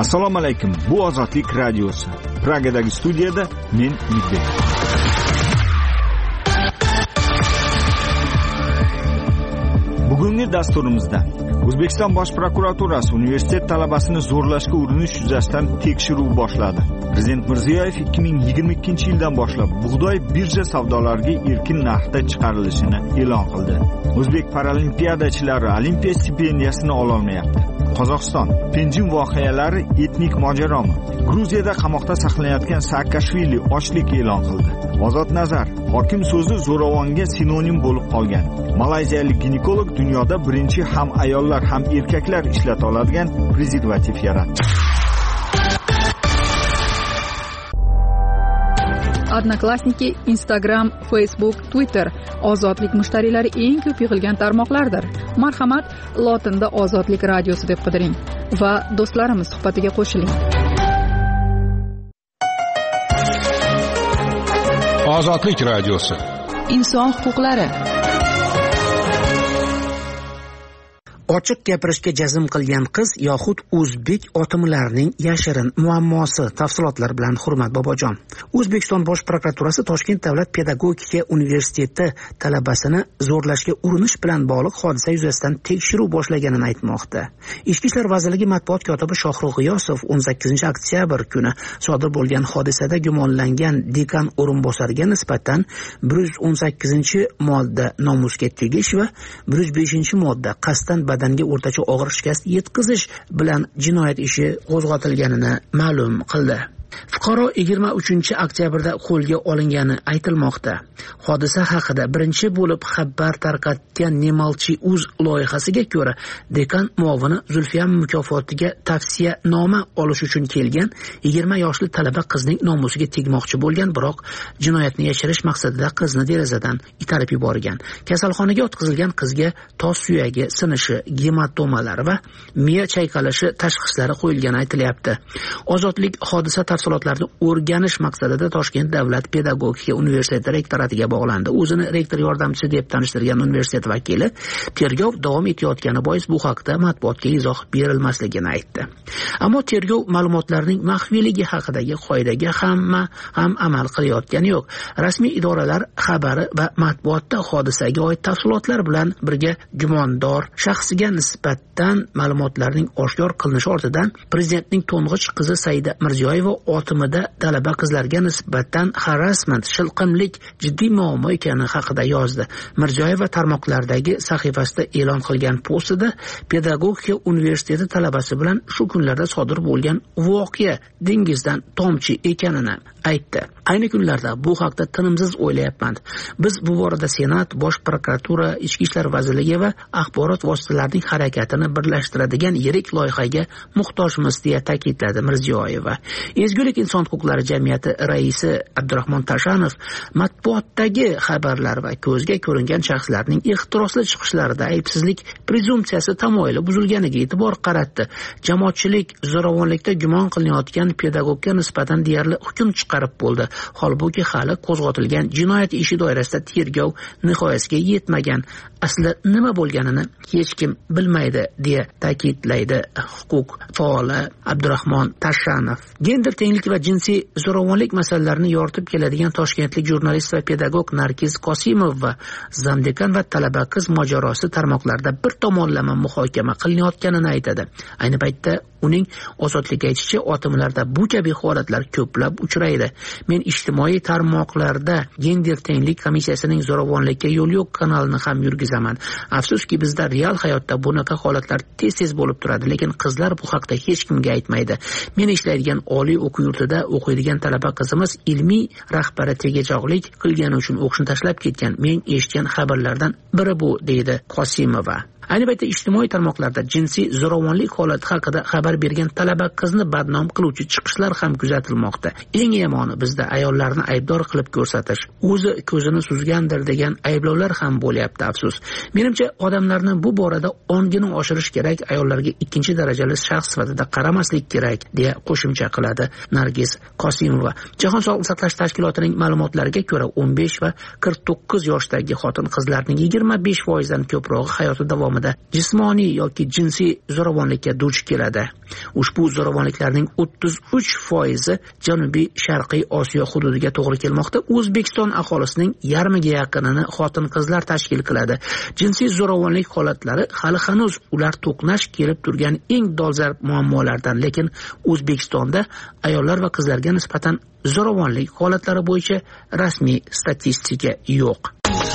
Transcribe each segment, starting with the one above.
Assalomu alaykum. Bu Ozodlik radiosi. Pragadagi studiyada men Midbek. Bugungi dasturimizda O'zbekiston Bosh prokuraturasi universitet talabasini zo'rlashga urinish yuzasidan tekshiruv boshladi. Prezident Mirziyoyev 2022-yildan boshlab bug'doy birja savdolariga erkin narxda chiqarilishini e'lon qildi. O'zbek paralimpiadachilari olimpiya stipendiyasini ola olmayapti. Qozog'iston Penjin voqealari etnik mojaromi? Gruziyada qamoqda saqlanayotgan Saakashvili ochlik e'lon qildi. Ozod Nazar hokim so'zi zo'ravonga sinonim bo'lib qolgan. Malayziyalik ginekolog dunyoda birinchi ham ayollar ham erkaklar ishlata oladigan prezervativ yaratdi. Odnoklassniki, Instagram, Facebook, Twitter ozodlik mushtariylari eng ko'p yig'ilgan tarmoqlardir. Marhamat, lotinda Ozodlik radiosi deb qidiring va do'stlarimiz suhbatiga qo'shiling. Ozodlik radiosi. Inson huquqlari. Ochiq gapirishga jazm qilgan qiz yoxud o'zbek otimlarining yashirin muammosi. Tafsilotlar bilan Hurmat Bobojon. O'zbekiston Bosh prokuraturasi Toshkent davlat pedagogika universiteti talabasini zo'rlashga urinish bilan bog'liq hodisa yuzasidan tekshiruv boshlaganini aytmoqda. Ichki ishlar vazirligi matbuot kotibi Shohrux G'iyosov 18-oktyabr kuni sodir bo'lgan hodisada gumonlangan dekan o'rinbosariga nisbatan 118-modda nomusga tegish va 105-modda qasddan badanga o'rtacha og'ir shikast yetkazish bilan jinoyat ishi qo'zg'atilganini ma'lum qildi. Fuqaro 23-oktyabrda qo'lga olingani aytilmoqda. Hodisa haqida birinchi bo'lib xabar tarqatgan Nemalchi.uz loyihasiga ko'ra, dekan muovini Zulfiya mukofotiga tavsiyanoma olish uchun kelgan 20 yoshli talaba qizning nomusiga tegmoqchi bo'lgan, biroq jinoyatni yashirish maqsadida qizni derazadan itarib yuborgan. Kasalxonaga yotqizilgan qizga tos suyagi sinishi, gematomalar va miya chayqalishi tashxislari qo'yilgani aytilyapti. Ozodlik hodisa tafsilotlarni o'rganish maqsadida Toshkent davlat pedagogika universiteti rektoratiga bog'landi. O'zini rektor yordamchisi deb tanishtirgan universitet vakili tergov davom etayotgani bois bu haqda matbuotga izoh berilmasligini aytdi. Ammo tergov ma'lumotlarining maxfiyligi haqidagi qoidaga hamma ham amal qilayotgani yo'q. Rasmiy idoralar xabari va matbuotda hodisaga oid tafsilotlar bilan birga gumondor shaxsiga nisbatan ma'lumotlarning oshkor qilinishi ortidan prezidentning to'ng'ich qizi Saida Mirziyoyeva otimida talaba qizlarga nisbatan harassment, shilqimlik jiddiy muammo ekani haqida yozdi. Mirziyoyeva tarmoqlardagi sahifasida e'lon qilgan postida pedagogika universiteti talabasi bilan shu kunlarda sodir bo'lgan voqea dengizdan tomchi ekanini aytdi. Ayni kunlarda bu haqda tinimsiz o'ylayapman. Biz bu borada Senat, Bosh prokuratura, Ichki ishlar vazirligi va axborot vositalarining harakatini birlashtiradigan yirik loyihaga muhtojmiz deya ta'kidladi Mirziyoyeva. Ezgulik inson huquqlari jamiyati raisi Abdurahmon Tashanov matbuotdagi xabarlar va ko'zga ko'ringan shaxslarning ehtirosli chiqishlarida aybsizlik prezumsiyasi tamoyili buzilganiga e'tibor qaratdi. Jamoatchilik zo'ravonlikda gumon qilinayotgan pedagogga nisbatan deyarli hukm chiqarib bo'ldi. Holbuki hali qo'zg'atilgan jinoyat ishi doirasida tergov nihoyasiga yetmagan. Asli nima bo'lganini hech kim bilmaydi deya ta'kidlaydi huquq faoli Abdurahmon Tashanov. Gender tenglik va jinsiy zo'ravonlik masalalarini yoritib keladigan toshkentlik jurnalist va pedagog Nargiz Qosimov va zamdekan va talaba qiz mojarosi tarmoqlarda bir tomonlama muhokama qilinayotganini aytadi. Ayni paytda uning Ozodlikka aytishicha, otimlarda bu kabi holatlar ko'plab uchraydi. Men ijtimoiy tarmoqlarda gender tenglik komissiyasining zo'ravonlikka yo'l yo'q kanalini ham yurgizaman. Afsuski bizda real hayotda bunaqa holatlar tez-tez bo'lib turadi, lekin qizlar bu haqda hech kimga aytmaydi. Men ishlaydigan oliy o'quv yurtida o'qiydigan talaba qizimiz ilmiy rahbari tegajog'lik qilgani uchun o'qishni tashlab ketgan. Men eshitgan xabarlardan biri bu, deydi Qosimova. Ayni paytda ijtimoiy tarmoqlarda jinsiy zo'ravonlik holati haqida xabar bergan talaba qizni badnom qiluvchi chiqishlar ham kuzatilmoqda. Eng yomoni bizda ayollarni aybdor qilib ko'rsatish, o'zi ko'zini suzgandir degan ayblovlar ham bo'lyapti, afsus. Menimcha odamlarni bu borada ongini oshirish kerak, ayollarga ikkinchi darajali shaxs sifatida qaramaslik kerak, deya qo'shimcha qiladi Nargiz Qosimova. Jahon sog'liqni saqlash tashkilotining ma'lumotlariga ko'ra 15 va 49 yoshdagi xotin-qizlarning 25% dan ko'prog'i hayoti davomida davomida jismoniy yoki jinsiy zo'ravonlikka duch keladi. Ushbu zo'ravonliklarning 33% Janubiy Sharqiy Osiyo hududiga to'g'ri kelmoqda. O'zbekiston aholisining yarmiga yaqinini xotin-qizlar tashkil qiladi. Jinsiy zo'ravonlik holatlari hali hanuz ular to'qnash kelib turgan eng dolzarb muammolardan, lekin O'zbekistonda ayollar va qizlarga nisbatan zo'ravonlik holatlari bo'yicha rasmiy statistika yo'q.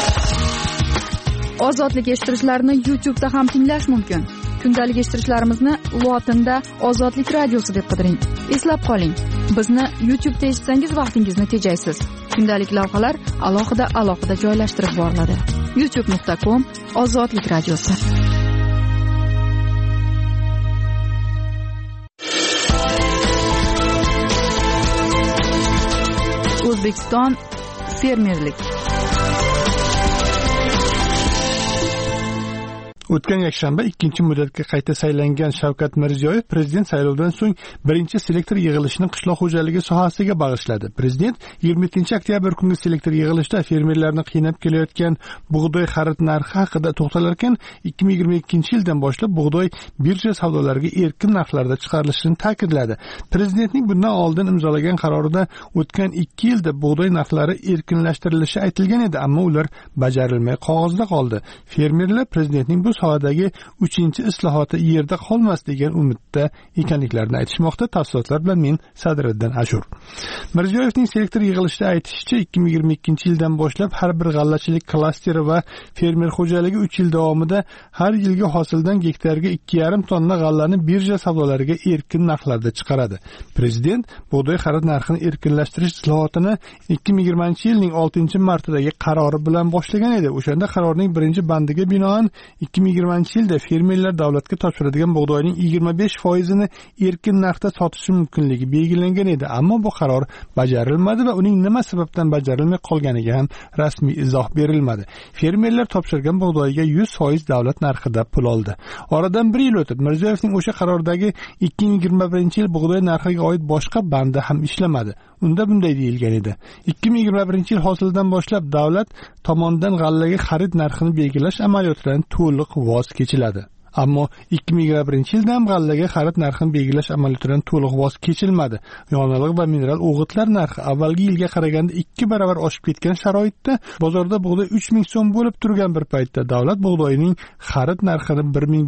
Ozodlik eshittirishlarni YouTube'da ham tinglash mumkin. Kundalik eshittirishlarimizni lotinda Ozodlik radiosi deb qidiring. Eslab qoling, bizni YouTube'da eshitsangiz vaqtingizni tejaysiz. Kundalik lavhalar alohida joylashtirib boriladi. youtube.com/Ozodlik radiosi. O'zbekiston fermerlik. O'tgan yakshanba 2-muddatga qayta saylangan Shavkat Mirziyoyev prezident saylovidan so'ng birinchi selektor yig'ilishini qishloq xo'jaligi sohasiga bag'ishladi. Prezident 22-oktyabr kungi selektor yig'ilishda fermerlarni qiynab kelayotgan bug'doy xarid narxi haqida to'xtalar ekan, 2022-yildan boshlab bug'doy birja savdolariga erkin narxlarda chiqarilishini ta'kidladi. Prezidentning bundan oldin imzolagan qarorida o'tgan 2 yilda bug'doy narxlari erkinlashtirilishi aytilgan edi, ammo ular bajarilmay qog'ozda qoldi. Fermerlar prezidentning bu sohadagi 3-islohoti yerda qolmas degan umidda ekanliklarini aytishmoqda. Tafsilotlar bilan men Sadriddin Ashur. Mirziyoyevning selektor yig'ilishida aytishicha, 2022-yildan boshlab har bir g'allachilik klasteri va fermer xo'jaligi 3 yil davomida har yilgi hosildan gektarga 2,5 tonna g'allani birja savdolariga erkin narxlarda chiqaradi. Prezident bug'doy xarid narxini erkinlashtirish islohotini 2020-yilning 6-martidagi qarori bilan boshlagan edi. O'shanda qarorning birinchi bandiga binoan 2020-yilda fermerlar davlatga topshiradigan bug'doyning 25%ni erkin narxda sotishi mumkinligi belgilangan edi, ammo bu qaror bajarilmadi va uning nima sababdan bajarilmay qolganiga ham rasmiy izoh berilmadi. Fermerlar topshirgan bug'doyga 100% davlat narxida pul oldi. Oradan 1 yil o'tib, Mirziyoyevning o'sha qarordagi 2021-yil bug'doy narxiga oid boshqa bandi ham ishlamadi. Unda bunday deyilgan edi: 2021-yil hosilidan boshlab davlat tomonidan g'allaga xarid narxini belgilash amaliyotidan to'liq voz kechiladi. Ammo 2021-yilda ham g'allaga xarid narxini belgilash amaliyotidan to'liq voz kechilmadi. Yonilg'i va mineral o'g'itlar narxi avvalgi yilga qaraganda 2 barobar oshib ketgan sharoitda bozorda bug'doy 3000 so'm bo'lib turgan bir paytda davlat bug'doyning xarid narxini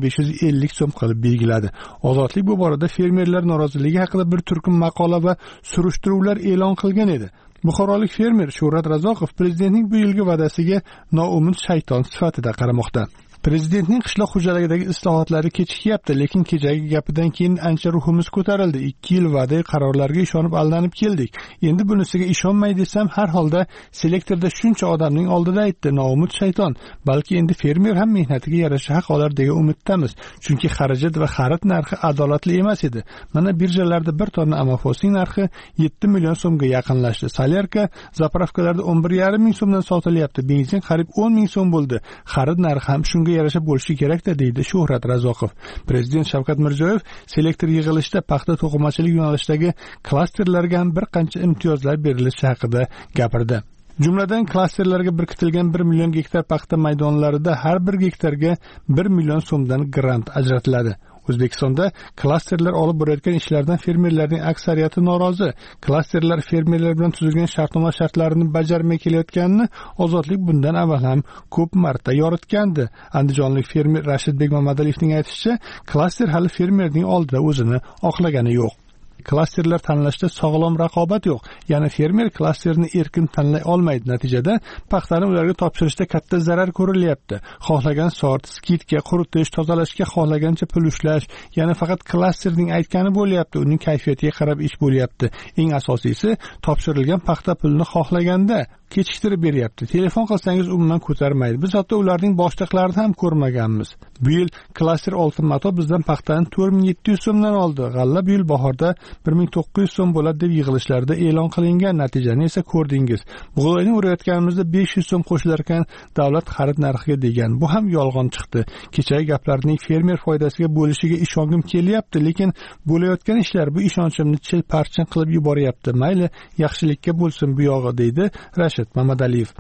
1550 so'm qilib belgiladi. Ozodlik bu borada fermerlar noroziligi haqida bir turkum maqola va surishtiruvlar e'lon qilgan edi. Buxorolik fermer Shuhrat Razoqov prezidentning bu yilgi va'dasiga noumid shayton sifatida qaramoqda. Prezidentning qishloq xo'jaligidagi islohotlari kechikyapti, lekin kechagi gapidan keyin ancha ruhimiz ko'tarildi. 2 yil va'da qarorlarga ishonib aldanib keldik. Endi bunisiga ishonmay desam, har holda selektorda shuncha odamning oldida aytdi noumid shayton. Balki endi fermer ham mehnatiga yarasha haq olar degan umiddamiz. Chunki xarajat va xarid narxi adolatli emas edi. Mana birjalarda 1 tonna amafosning narxi 7 million so'mga yaqinlashdi. Solyarka zapravkalarda 11,5 ming so'mdan sotilyapti. Benzin qariyb 10 ming so'm bo'ldi. Xarid narxi ham shunga yarasha bo'lishi kerak-da, deydi Shuhrat Razoqov. Prezident Shavkat Mirziyoyev selektor yig'ilishida paxta to'qimachilik yo'nalishidagi klasterlarga ham bir qancha imtiyozlar berilishi haqida gapirdi. Jumladan klasterlarga birkitilgan 1 million gektar paxta maydonlarida har bir gektarga 1 million so'mdan grant ajratiladi. O'zbekistonda klasterlar olib borayotgan ishlardan fermerlarning aksariyati norozi. Klasterlar fermerlar bilan tuzilgan shartnoma shartlarini bajarmay kelayotganini Ozodlik bundan avval ham ko'p marta yoritgandi. Andijonlik fermer Rashidbek Mamadaliyevning aytishicha, klaster hali fermerning oldida o'zini oqlagani yo'q. Klasterlar tanlashda sog'lom raqobat yo'q. Ya'ni fermer klasterni erkin tanlay olmaydi. Natijada paxtani ularga topshirishda katta zarar ko'rilyapti. Xohlagan sort, skidka, quritish, tozalashga xohlagancha pul ushlash, ya'ni faqat klasterning aytgani bo'lyapti. Uning kayfiyatiga qarab ish bo'lyapti. Eng asosiysi, topshirilgan paxta pulni xohlaganda kechiktirib beryapti. Telefon qilsangiz umuman ko'tarmaydi. Biz hatto ularning boshliqlarini ham ko'rmaganmiz. Bu yil klaster Oltin Mato bizdan paxtani 4700 so'mdan oldi. G'alla bu yil bahorda 1900 so'm bo'ladi deb yig'ilishlarda e'lon qilingan. Natijani esa ko'rdingiz. Bug'doyni o'rayotganimizda 500 so'm qo'shilar ekan davlat xarid narxiga degan. Bu ham yolg'on chiqdi. Kechagi gaplarning fermer foydasiga bo'lishiga ishongim kelyapti, lekin bo'layotgan ishlar bu ishonchimni chil-parchin qilib yuboryapti. Mayli, yaxshilikka bo'lsin bu yog'i, deydi Rashid Mamadaliyev.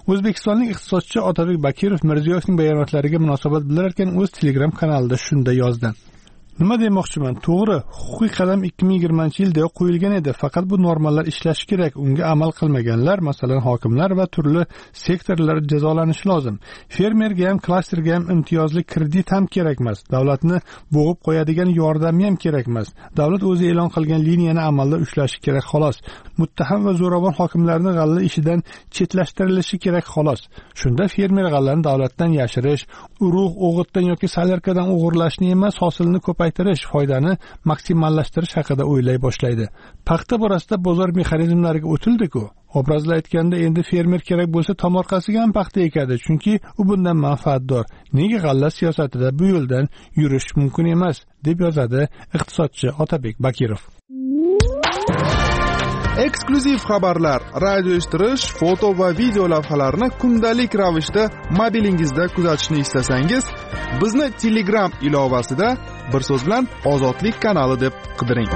O'zbekistonlik iqtisodchi Otabek Bakirov Mirziyoyevning bayonotlariga munosabat bildirgan o'z Telegram kanalida shunday yozdi: Nima demoqchiman? To'g'ri, huquqiy qadam 2020-yilda qo'yilgan edi, faqat bu normalar ishlashi kerak. Unga amal qilmaganlar, masalan, hokimlar va turli sektorlar jazolanishi lozim. Fermerga ham, klasterga ham imtiyozli kredit ham kerak emas. Davlatni bo'g'ib qo'yadigan yordam ham kerak emas. Davlat o'zi e'lon qilgan liniyani amalda ushlashi kerak xolos. Muttaham va zo'ravon hokimlarning g'alla ishidan chetlashtirilishi kerak xolos. Shunda fermer g'allani davlatdan yashirish, urug' o'g'itdan yoki salyarkadan o'g'irlashni emas, hosilni ko'paytirish, foydani maksimallashtirish haqida o'ylay boshlaydi. Paxta borasida bozor mexanizmlariga o'tildi-ku. Obrazla aytganda endi fermer kerak bo'lsa tomorqasiga ham paxta ekadi, chunki u bundan manfaatdor. Nega g'alla siyosatida bu yo'ldan yurish mumkin emas, deb yozadi iqtisodchi Otabek Bakirov. Eksklyuziv xabarlar, radio eshittirish, foto va video lavhalarni kundalik ravishda mobilingizda kuzatishni istasangiz, bizni Telegram ilovasida bir so'z bilan Ozodlik kanali deb qidiring.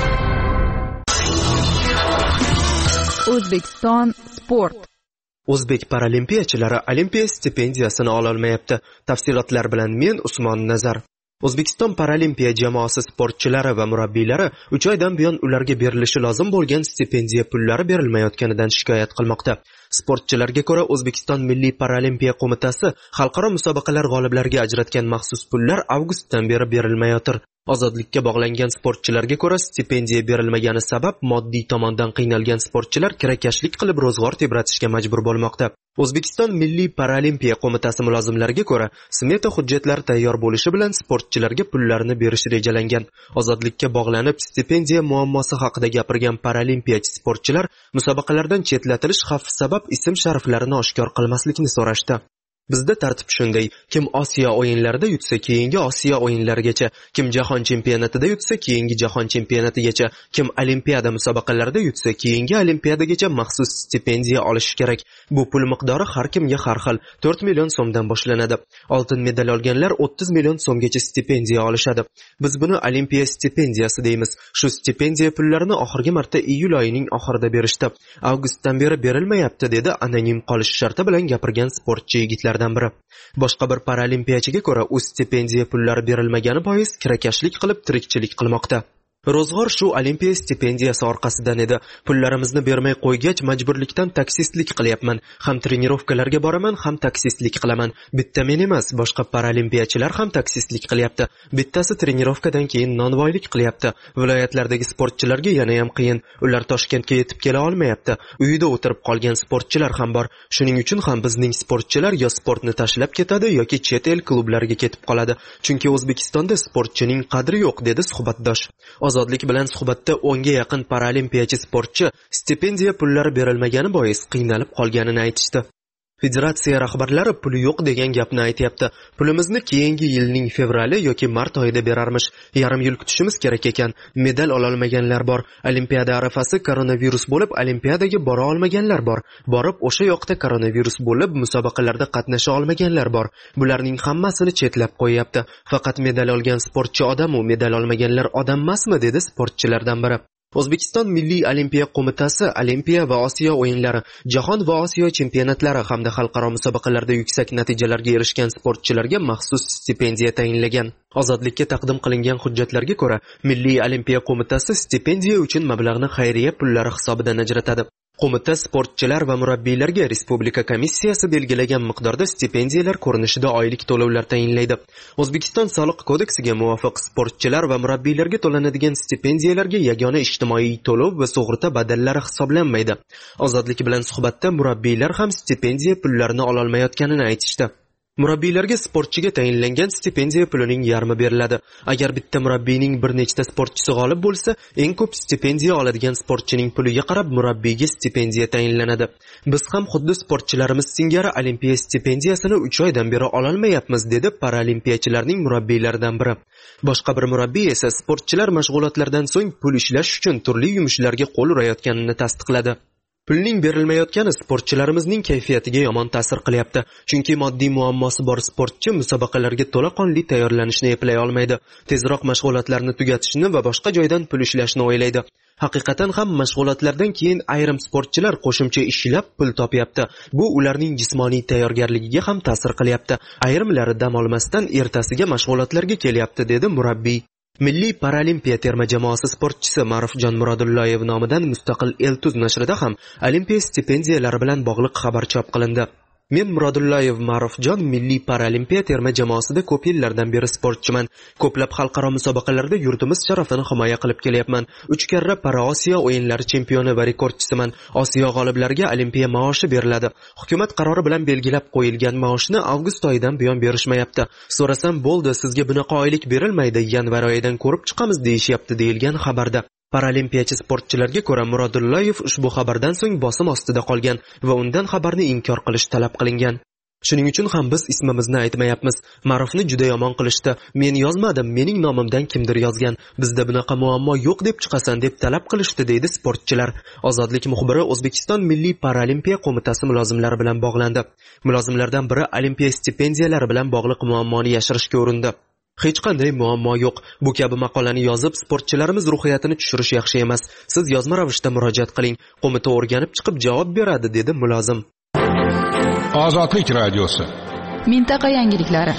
O'zbekiston sport. O'zbek paralimpiyachilari olimpiya stipendiyasini ola olmayapti. Tafsilotlar bilan men Usmon Nazar. O'zbekiston paralimpiya jamoasi sportchilari va murabbiylari 3 oydan buyon ularga berilishi lozim bo'lgan stipendiya pullari berilmayotganidan shikoyat qilmoqda. Sportchilarga ko'ra, O'zbekiston Milliy paralimpiya qo'mitasi xalqaro musobaqalar g'oliblariga ajratgan maxsus pullar avgustdan beri berilmayotir. Ozodlikka bog'langan sportchilarga ko'ra, stipendiya berilmagani sabab moddiy tomondan qiynalgan sportchilar kirakashlik qilib ro'zg'or tebratishga majbur bo'lmoqda. O'zbekiston Milliy paralimpiya qo'mitasi mulozimlariga ko'ra, smeta hujjatlari tayyor bo'lishi bilan sportchilarga pullarni berish rejalangan. Ozodlikka bog'lanib stipendiya muammosi haqida gapirgan paralimpiyachi sportchilar musobaqalardan chetlatilish xavfi sabab ism-shariflarini oshkor qilmaslikni so'rashdi. Bizda tartib shunday: kim Osiyo o'yinlarida yutsa, keyingi Osiyo o'yinlarigacha, kim jahon chempionatida yutsa, keyingi jahon chempionatigacha, kim olimpiada musobaqalarida yutsa, keyingi olimpiadagacha maxsus stipendiya olishi kerak. Bu pul miqdori har kimga har xil, 4 million so'mdan boshlanadi. Oltin medal olganlar 30 million so'mgacha stipendiya olishadi. Biz buni olimpiya stipendiyasi deymiz. Shu stipendiya pullarini oxirgi marta iyul oyining oxirida berishdi. Avgustdan beri berilmayapti, dedi anonim qolish sharti bilan gapirgan sportchi yigitlar. Boshqa bir paralimpiyachiga ko'ra, u stipendiya pullari berilmagani bois kirakashlik qilib tirikchilik qilmoqda. Ro'zg'or shu olimpiya stipendiyasi orqasidan edi. Pullarimizni bermay qo'ygach, majburlikdan taksistlik qilyapman. Ham trenirovkalarga boraman, ham taksistlik qilaman. Bitta men emas, boshqa paralimpiyachilar ham taksistlik qilyapti. Bittasi trenirovkadan keyin nonvoylik qilyapti. Viloyatlardagi sportchilarga yana ham qiyin. Ular Toshkentga yetib kela olmayapti. Uyida o'tirib qolgan sportchilar ham bor. Shuning uchun ham bizning sportchilar yo sportni tashlab ketadi yoki chet el klublariga ketib qoladi. Chunki O'zbekistonda sportchining qadri yo'q, dedi suhbatdosh. Ozodlik bilan suhbatda 10 ga yaqin paralimpiyachi sportchi stipendiya pullari berilmagani bois qiynalib qolganini aytishdi. Federatsiya rahbarlari puli yo'q degan gapni aytayapti. Pulimizni keyingi yilning fevrali yoki mart oyida berarmish. Yarim yil kutishimiz kerak ekan. Medal ola olmaganlar bor. Olimpiada arafasi koronavirus bo'lib, olimpiadaga bora olmaganlar bor. Borib o'sha yoqda koronavirus bo'lib, musobaqalarda qatnasha olmaganlar bor. Bularning hammasini chetlab qo'yapti. Faqat medal olgan sportchi odam u, medal olmaganlar odam emasmi, dedi sportchilardan biri. O'zbekiston Milliy olimpiya qo'mitasi Olimpiya va Osiyo o'yinlari, Jahon va Osiyo chempionatlari hamda xalqaro musobaqalarda yuksak natijalarga erishgan sportchilarga maxsus stipendiya tayinlagan. Ozodlikka taqdim qilingan hujjatlarga ko'ra, Milliy olimpiya qo'mitasi stipendiya uchun mablag'ni xayriya pullari hisobidan ajratadi. Qo'mita sportchilar va murabbiylarga Respublika komissiyasi belgilagan miqdorda stipendiyalar ko'rinishida oylik to'lovlar tayinlaydi. O'zbekiston soliq kodeksiga muvofiq sportchilar va murabbiylarga to'lanadigan stipendiyalarga yagona ijtimoiy to'lov va sug'urta badallari hisoblanmaydi. Ozodlik bilan suhbatda murabbiylar ham stipendiya pullarini ola olmayotganini aytishdi. Murabbiylarga sportchiga tayinlangan stipendiya pulining yarmi beriladi. Agar bitta murabbiyning bir nechta sportchisi g'olib bo'lsa, eng ko'p stipendiya oladigan sportchining puliga qarab murabbiyga stipendiya tayinlanadi. Biz ham xuddi sportchilarimiz singari olimpiya stipendiyasini 3 oydan beri ola olmayapmiz, dedi paralimpiyachilarning murabbiylaridan biri. Boshqa bir murabbiy esa sportchilar mashg'ulotlardan so'ng pul ishlash uchun turli yumushlarga qo'l urayotganini tasdiqladi. Pulning berilmayotgani sportchilarimizning kayfiyatiga yomon ta'sir qilyapti. Chunki moddiy muammosi bor sportchi musobaqalarga to'laqonli tayyorlanishni eplay olmaydi. Tezroq mashg'ulotlarni tugatishni va boshqa joydan pul ishlashni o'ylaydi. Haqiqatan ham mashg'ulotlardan keyin ayrim sportchilar qo'shimcha ishlab pul topyapti. Bu ularning jismoniy tayyorgarligiga ham ta'sir qilyapti. Ayrimlari dam olmasdan ertasiga mashg'ulotlarga kelyapti, dedi murabbiy. Milliy paralimpiya terma jamoasi sportchisi Ma'rufjon Muradullayev nomidan mustaqil Eltuz nashrida ham olimpiya stipendiyalari bilan bog'liq xabar chop qilindi. Men Muradullayev Ma'rufjon milliy paralimpiya terma jamoasida ko'p yillardan beri sportchiman. Ko'plab xalqaro musobaqalarda yurtimiz sharafini himoya qilib kelyapman. 3 karra Paraosiyo o'yinlari chempioni va rekordchisiman. Osiyo g'oliblariga olimpiya maoshi beriladi. Hukumat qarori bilan belgilab qo'yilgan maoshni avgust oyidan buyon berishmayapti. So'rasam, bo'ldi, sizga bunaqa oylik berilmaydi, yanvar oyidan ko'rib chiqamiz deyishyapti, deyilgan xabarda. Paralimpiyachi sportchilarga ko'ra Muradullayev ushbu xabardan so'ng bosim ostida qolgan va undan xabarni inkor qilish talab qilingan. Shuning uchun ham biz ismimizni aytmayapmiz. Ma'rufni juda yomon qilishdi. Men yozmadim, mening nomimdan kimdir yozgan. Bizda bunaqa muammo yo'q deb chiqasan deb talab qilishdi, deydi sportchilar. Ozodlik muxbiri O'zbekiston Milliy paralimpiya qo'mitasi mulozimlari bilan bog'landi. Mulozimlardan biri olimpiya stipendiyalari bilan bog'liq muammoni yashirishga urindi. Hech qanday muammo yo'q. Bu kabi maqolani yozib, sportchilarimiz ruhiyatini tushirish yaxshi emas. Siz yozma ravishda murojaat qiling. Qo'mita o'rganib chiqib javob beradi, dedi mulozim. Ozodlik radiosi. Mintaqa yangiliklari.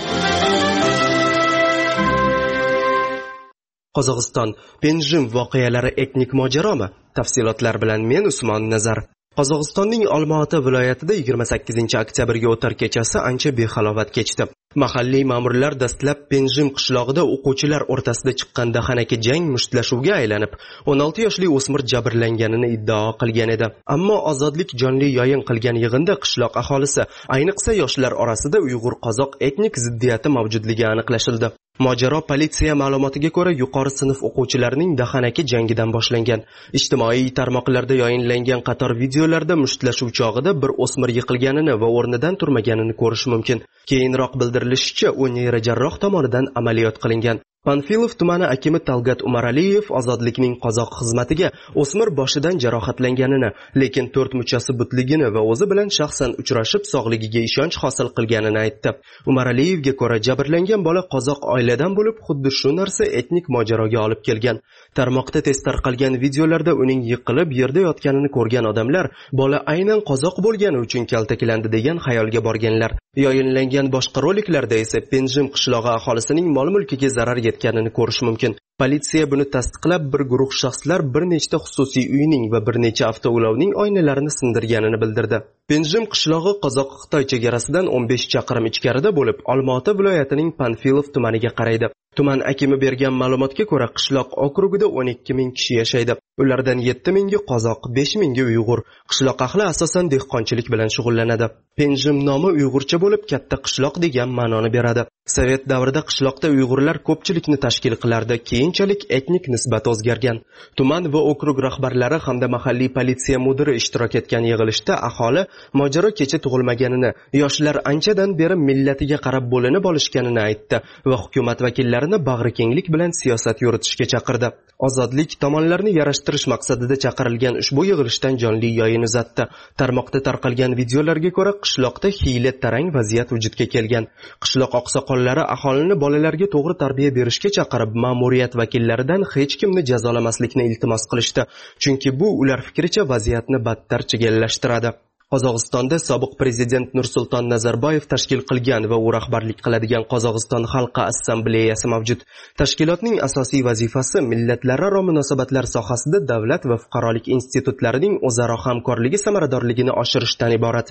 Qozog'iston Penjim voqealari etnik mojaromi? Tafsilotlar bilan men Usmon Nazar. Qozog'istonning Olmaota viloyatida 28-oktyabrga o'tar kechasi ancha behalovat kechdi. Mahalliy ma'murlar dastlab Penjim qishlog'ida o'quvchilar o'rtasida chiqqan dahanaki jang mushtlashuvga aylanib, 16 yoshli o'smir jabrlanganini iddao qilgan edi. Ammo Ozodlik jonli yo'yin qilgan yig'inda qishloq aholisi, ayniqsa yoshlar orasida Uyg'ur-qozoq etnik ziddiyati mavjudligi aniqlashildi. Mojaro politsiya ma'lumotiga ko'ra yuqori sinf o'quvchilarining dahanaki jangidan boshlangan. Ijtimoiy tarmoqlarda yayinlangan qator videolarda mushtlashuv chog'ida bir o'smir yiqilganini va o'rnidan turmaganini ko'rish mumkin. Keyinroq bildirilishicha, u neyrojarroh tomonidan amaliyot qilingan. Panfilov tumani akimi Talgat Umaraliyev Ozodlikning qozoq xizmatiga o'smir boshidan jarohatlanganini, lekin 4 muchasi butligini va o'zi bilan shaxsan uchrashib sog'ligiga ishonch hosil qilganini aytdi. Umaraliyevga ko'ra, jabrlangan bola qozoq oiladan bo'lib, xuddi shu narsa etnik mojaroga olib kelgan. Tarmoqda tez tarqalgan videolarda uning yiqilib yerda yotganini ko'rgan odamlar, bola aynan qozoq bo'lgani uchun kaltaklandi degan xayolga borganlar. Yoyinlangan boshqa roliklarda esa Penjim qishlog'i aholisining mol-mulkiga zarar yetganini ko'rish mumkin. Politsiya buni tasdiqlab, bir guruh shaxslar bir nechta xususiy uyning va bir necha avtoulovning oynalarini sindirganini bildirdi. Penjim qishlog'i qozoq-xitoy chegarasidan 15 chaqirim ichkarida bo'lib, Olmaota viloyatining Panfilov tumaniga qaraydi. Tuman akimi bergan ma'lumotga ko'ra, qishloq okrugida 12 ming kishi yashaydi. Ulardan 7 mingi qozoq, 5 mingi Uyg'ur. Qishloq ahli asosan dehqonchilik bilan shug'ullanadi. Penjim nomi uyg'urcha bo'lib, katta qishloq degan ma'noni beradi. Sovet davrida qishloqda Uyg'urlar ko'pchilikni tashkil qilardi. Keyinchalik etnik nisbat o'zgargan. Tuman va okrug rahbarlari hamda mahalliy politsiya mudiri ishtirok etgan yig'ilishda aholi mojaro kecha tug'ilmaganini, yoshlar anchadan beri millatiga qarab bo'linib olishganini aytdi va hukumat vakillarini bag'rikenglik bilan siyosat yuritishga chaqirdi. Ozodlik tomonlarni yarashtirish maqsadida chaqirilgan ushbu yig'ilishdan jonli yo'yin uzatdi. Tarmoqda tarqalgan videolarga ko'ra, qishloqda hiyla tarang vaziyat vujudga kelgan. Qishloq oqsoqollari aholini bolalarga to'g'ri tarbiya berishga chaqirib, ma'muriyat vakillaridan hech kimni jazolamaslikni iltimos qilishdi, chunki bu ular fikricha vaziyatni battar chigallashtiradi. Qozog'istonda sobiq prezident Nursulton Nazarboyev tashkil qilgan va u rahbarlik qiladigan Qozog'iston xalqi assambleyasi mavjud. Tashkilotning asosiy vazifasi millatlararo munosabatlar sohasida davlat va fuqarolik institutlarining o'zaro hamkorligi samaradorligini oshirishdan iborat.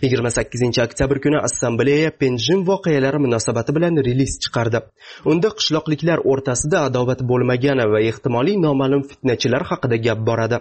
28-oktyabr kuni assambleya Penjim voqealari munosabati bilan reliz chiqardi. Unda qishloqliklar o'rtasida adovat bo'lmagani va ehtimoliy noma'lum fitnachilar haqida gap boradi.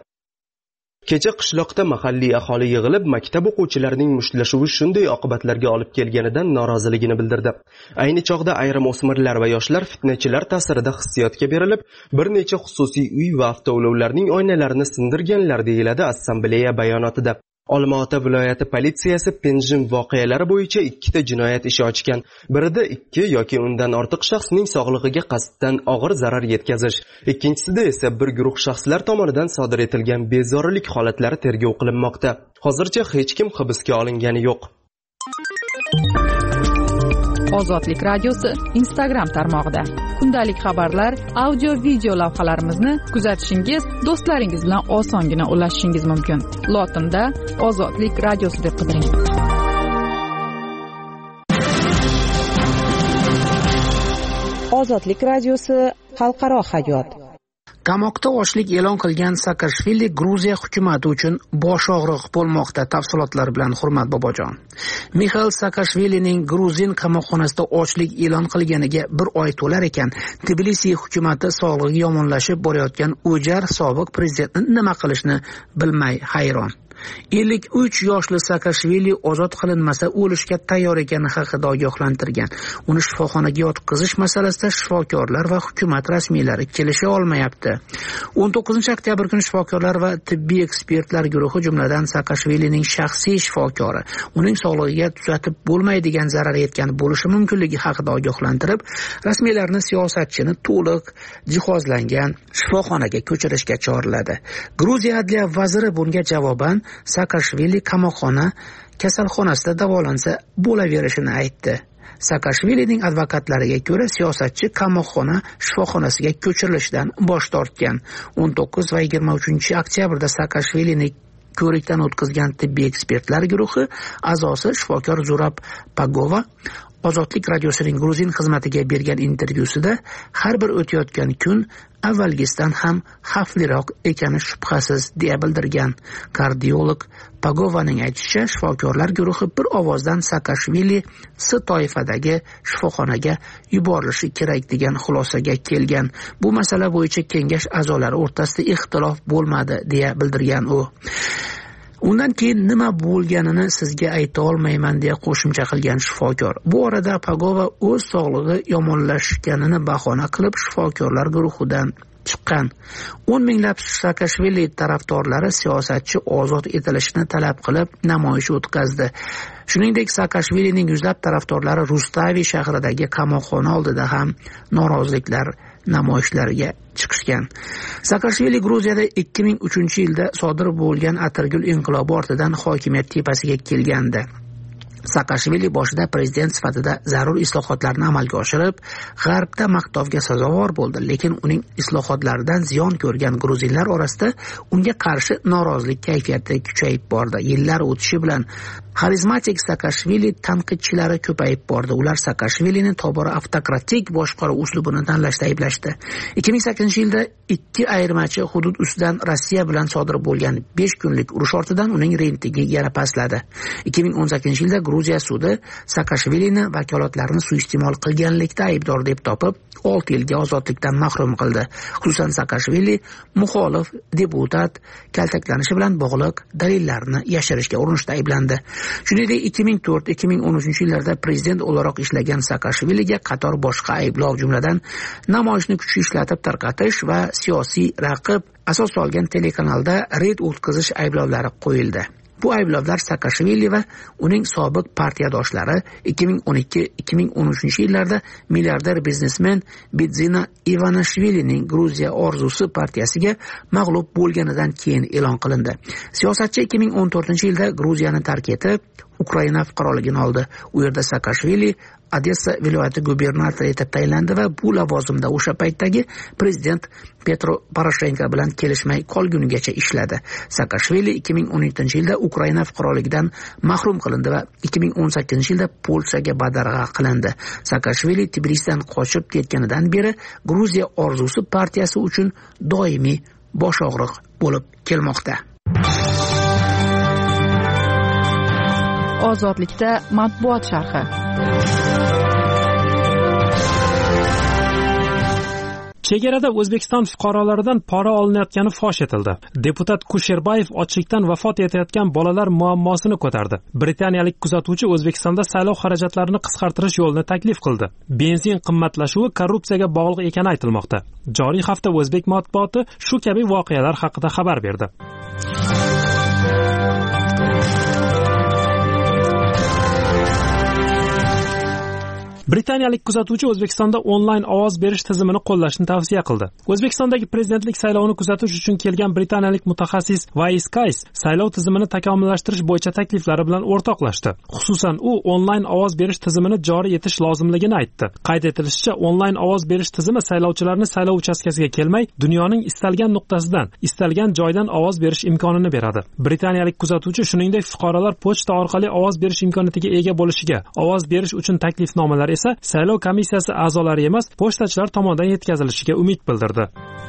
Kecha qishloqda mahalliy aholi yig'ilib, maktab o'quvchilarining mushlashuvi shunday oqibatlarga olib kelganidan noroziligini bildirdi. Ayni chog'da ayrim o'smirlar va yoshlar fitnachilar ta'sirida hissiyotga berilib, bir necha xususiy uy va avtoulovlarning oynalarini sindirganlar, deyiladi assambleya bayonotida. Olmaota viloyati politsiyasi Penjin voqealari bo'yicha 2 jinoyat ishi ochgan. Birida 2 yoki undan ortiq shaxsning sog'lig'iga qasddan og'ir zarar yetkazish, ikkinchisida esa bir guruh shaxslar tomonidan sodir etilgan bezorilik holatlari tergov qilinmoqda. Hozircha hech kim hibsga olingani yo'q. Ozodlik radiosi Instagram tarmog'ida kundalik xabarlar, audio-video lavhalarimizni kuzatishingiz, do'stlaringiz bilan osongina ulashishingiz mumkin. Lotinda Ozodlik radiosi deb qidiring. Ozodlik radiosi xalqaro hayot. Qamoqda ochlik e'lon qilgan Saakashvili Gruziya hukumati uchun bosh og'riq bo'lmoqda. Tafsilotlar bilan Hurmat Bobojon. Mixail Saakashvilining Gruzin qamoqxonasida ochlik e'lon qilganiga 1 oy to'lar ekan, Tbilisi hukumati sog'lig'i yomonlashib borayotgan o'jar sobiq prezidentni nima qilishni bilmay hayron. 53 yoshli Saakashvili ozod qilinmasa o'lishga tayyor ekani haqida ogohlantirgan. Uni shifoxonaga yotqizish masalasida shifokorlar va hukumat rasmiylari kelisha olmayapti. 19-oktyabr kuni shifokorlar va tibbiy ekspertlar guruhi, jumladan Saakashvilining shaxsiy shifokori, uning sog'lig'iga tuzatib bo'lmaydigan zarar yetgan bo'lishi mumkinligi haqida ogohlantirib, rasmiylarni siyosatchini to'liq jihozlangan shifoxonaga ko'chirishga chorladi. Gruziya adliya vaziri bunga javoban Saakashvili qamoqxona kasalxonasida davolansa bo'laverishini aytdi. Saakashvilining advokatlariga ko'ra, siyosatchi qamoqxona shifoxonasiga ko'chirilishdan bosh tortgan. 19 va 23 oktyabrda Saakashvilini ko'rikdan o'tkazgan tibbiy ekspertlar guruhi a'zosi shifokor Zurab Pagova Ozodlik radiosining Gruzin xizmatiga bergan intervyusida har bir o'tayotgan kun avvalgisidan ham xavfliroq ekani shubhasiz deya bildirgan. Kardiolog Pagovaning aytishicha, shifokorlar guruhi bir ovozdan Saakashvili S toifadagi shifoxonaga yuborilishi kerak degan xulosaga kelgan. Bu masala bo'yicha kengash a'zolari o'rtasida ixtilof bo'lmadi deya bildirgan u. Undan keyin nima bo'lganini sizga ayta olmayman deya qo'shimcha qilgan shifokor. Bu orada Pagova o'z sog'lig'i yomonlashganini bahona qilib shifokorlar guruhidan chiqqan. 10 minglab Saakashvili tarafdorlari siyosatchi ozod etilishini talab qilib namoyish o'tkazdi. Shuningdek, Saakashvilining yuzlab tarafdorlari Rustavi shahridagi qamoqxona oldida ham noroziliklar namoyishlariga chiqishgan. Saakashvili Gruziyada 2003-yilda sodir bo'lgan atirgul inqilobi ortidan hokimiyat tepasiga kelgandi. Saakashvili boshida prezident sifatida zarur islohotlarni amalga oshirib, g'arbda maqtovga sazovor bo'ldi, lekin uning islohotlaridan ziyon ko'rgan gruzinlar orasida unga qarshi norozilik kayfiyati kuchayib bordi. Yillar o'tishi bilan xarizmatik Saakashvili tanqidchilari ko'payib bordi. Ular Saakashvilini tobora avtokratik boshqaruv uslubini tanlashda ayblashdi. 2008-yilda 2 ayirmachi hudud ustidan Rossiya bilan sodir bo'lgan 5 kunlik urush ortidan uning reytingi yana pastladi. 2018-yilda Gruziya sudi Saakashvilini vakolatlarini suiiste'mol qilganlikda aybdor deb topib, 6 yilga ozodlikdan mahrum qildi. Xususan, Saakashvili muxolif deputat kaltaklanishi bilan bog'liq dalillarni yashirishga urinishda ayblandi. Shuningdek, 2004-2013-yillarda prezident o'laroq ishlagan Saakashviliga qator boshqa ayblov, jumladan namoyishni kuchli ishlatib tarqatish va siyosiy raqib asos solgan telekanalda reyd o'tkazish ayblovlari qo'yildi. Bu ayblovlar Saakashvili va uning sobiq partiyadoshlari 2012-2013 yillarda milliarder biznesmen Bidzina Ivanishvilining Gruziya orzusi partiyasiga mag'lub bo'lganidan keyin e'lon qilindi. Siyosatchi 2014-yilda Gruziyani tark etib, Ukraina fuqaroligini oldi. U yerda Saakashvili Odessa viloyati gubernatori etib tayinlandi va bu lavozimda o'sha paytdagi prezident Petro Poroshenko bilan kelishmay qolgunigacha ishladi. Saakashvili 2017-yilda Ukraina fuqaroligidan mahrum qilindi va 2018-yilda Polshaga badarg'a qilindi. Saakashvili Tbilisidan qochib ketganidan beri Gruziya orzusi partiyasi uchun doimiy bosh og'riq bo'lib kelmoqda. Ozodlikda matbuot sharhi. Chegarada O'zbekiston fuqarolaridan pora olinayotgani fosh etildi. Deputat Kusherbayev ochlikdan vafot etayotgan bolalar muammosini ko'tardi. Britaniyalik kuzatuvchi O'zbekistonda saylov xarajatlarini qisqartirish yo'lini taklif qildi. Benzin qimmatlashuvi korrupsiyaga bog'liq ekani aytilmoqda. Joriy hafta o'zbek matbuoti shu kabi voqealar haqida xabar berdi. Britaniyalik kuzatuvchi O'zbekistonda onlayn ovoz berish tizimini qo'llashni tavsiya qildi. O'zbekistondagi prezidentlik saylovini kuzatish uchun kelgan britaniyalik mutaxassis Wais Kays saylov tizimini takomillashtirish bo'yicha takliflari bilan o'rtoqlashdi. Xususan, u onlayn ovoz berish tizimini joriy etish lozimligini aytdi. Qayd etilishicha, onlayn ovoz berish tizimi saylovchilarni saylov uchastkasiga kelmay, dunyoning istalgan nuqtasidan, istalgan joydan ovoz berish imkonini beradi. Britaniyalik kuzatuvchi shuningdek fuqarolar pochta orqali ovoz berish imkoniyatiga ega bo'lishiga, ovoz berish uchun taklifnomalar esa saylov komissiyasi a'zolari emas, pochtachilar tomonidan yetkazilishiga umid bildirdi.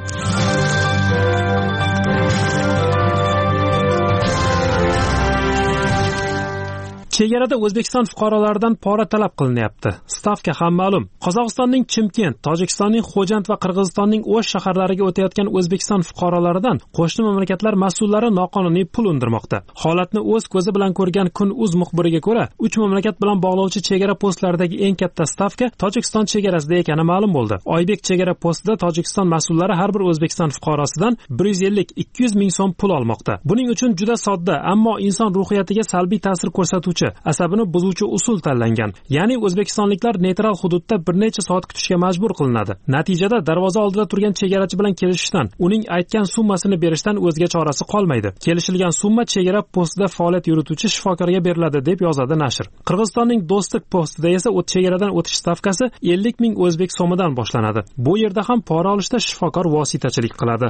Chegarada O'zbekiston fuqarolaridan pora talab qilinyapti. Stavka ham ma'lum. Qozog'istonning Chimkent, Tojikistonning Xo'jand va Qirg'izistonning O'sh shaharlariga o'tayotgan O'zbekiston fuqarolaridan qo'shni mamlakatlar mas'ullari noqonuniy pul undirmoqda. Holatni o'z ko'zi bilan ko'rgan Kun.uz muxbiriga ko'ra, 3 mamlakat bilan bog'lovchi chegara postlaridagi eng katta stavka Tojikiston chegarasida ekani ma'lum bo'ldi. Oybek chegara postida Tojikiston mas'ullari har bir O'zbekiston fuqarosidan 150-200 ming so'm pul olmoqda. Buning uchun juda sodda, ammo inson ruhiyatiga salbiy ta'sir ko'rsatuvchi, asabini buzuvchi usul tanlangan. Ya'ni o'zbekistonliklar neytral hududda bir necha soat kutishga majbur qilinadi. Natijada darvoza oldida turgan chegarachi bilan kelishishdan, uning aytgan summasini berishdan o'zga chorasi qolmaydi. Kelishilgan summa chegara postida faoliyat yurituvchi shifokorga beriladi, deb yozadi nashr. Qirg'izistonning Do'stlik postida esa chegaradan o'tish stavkasi 50 ming o'zbek so'midan boshlanadi. Bu yerda ham pora olishda shifokor vositachilik qiladi.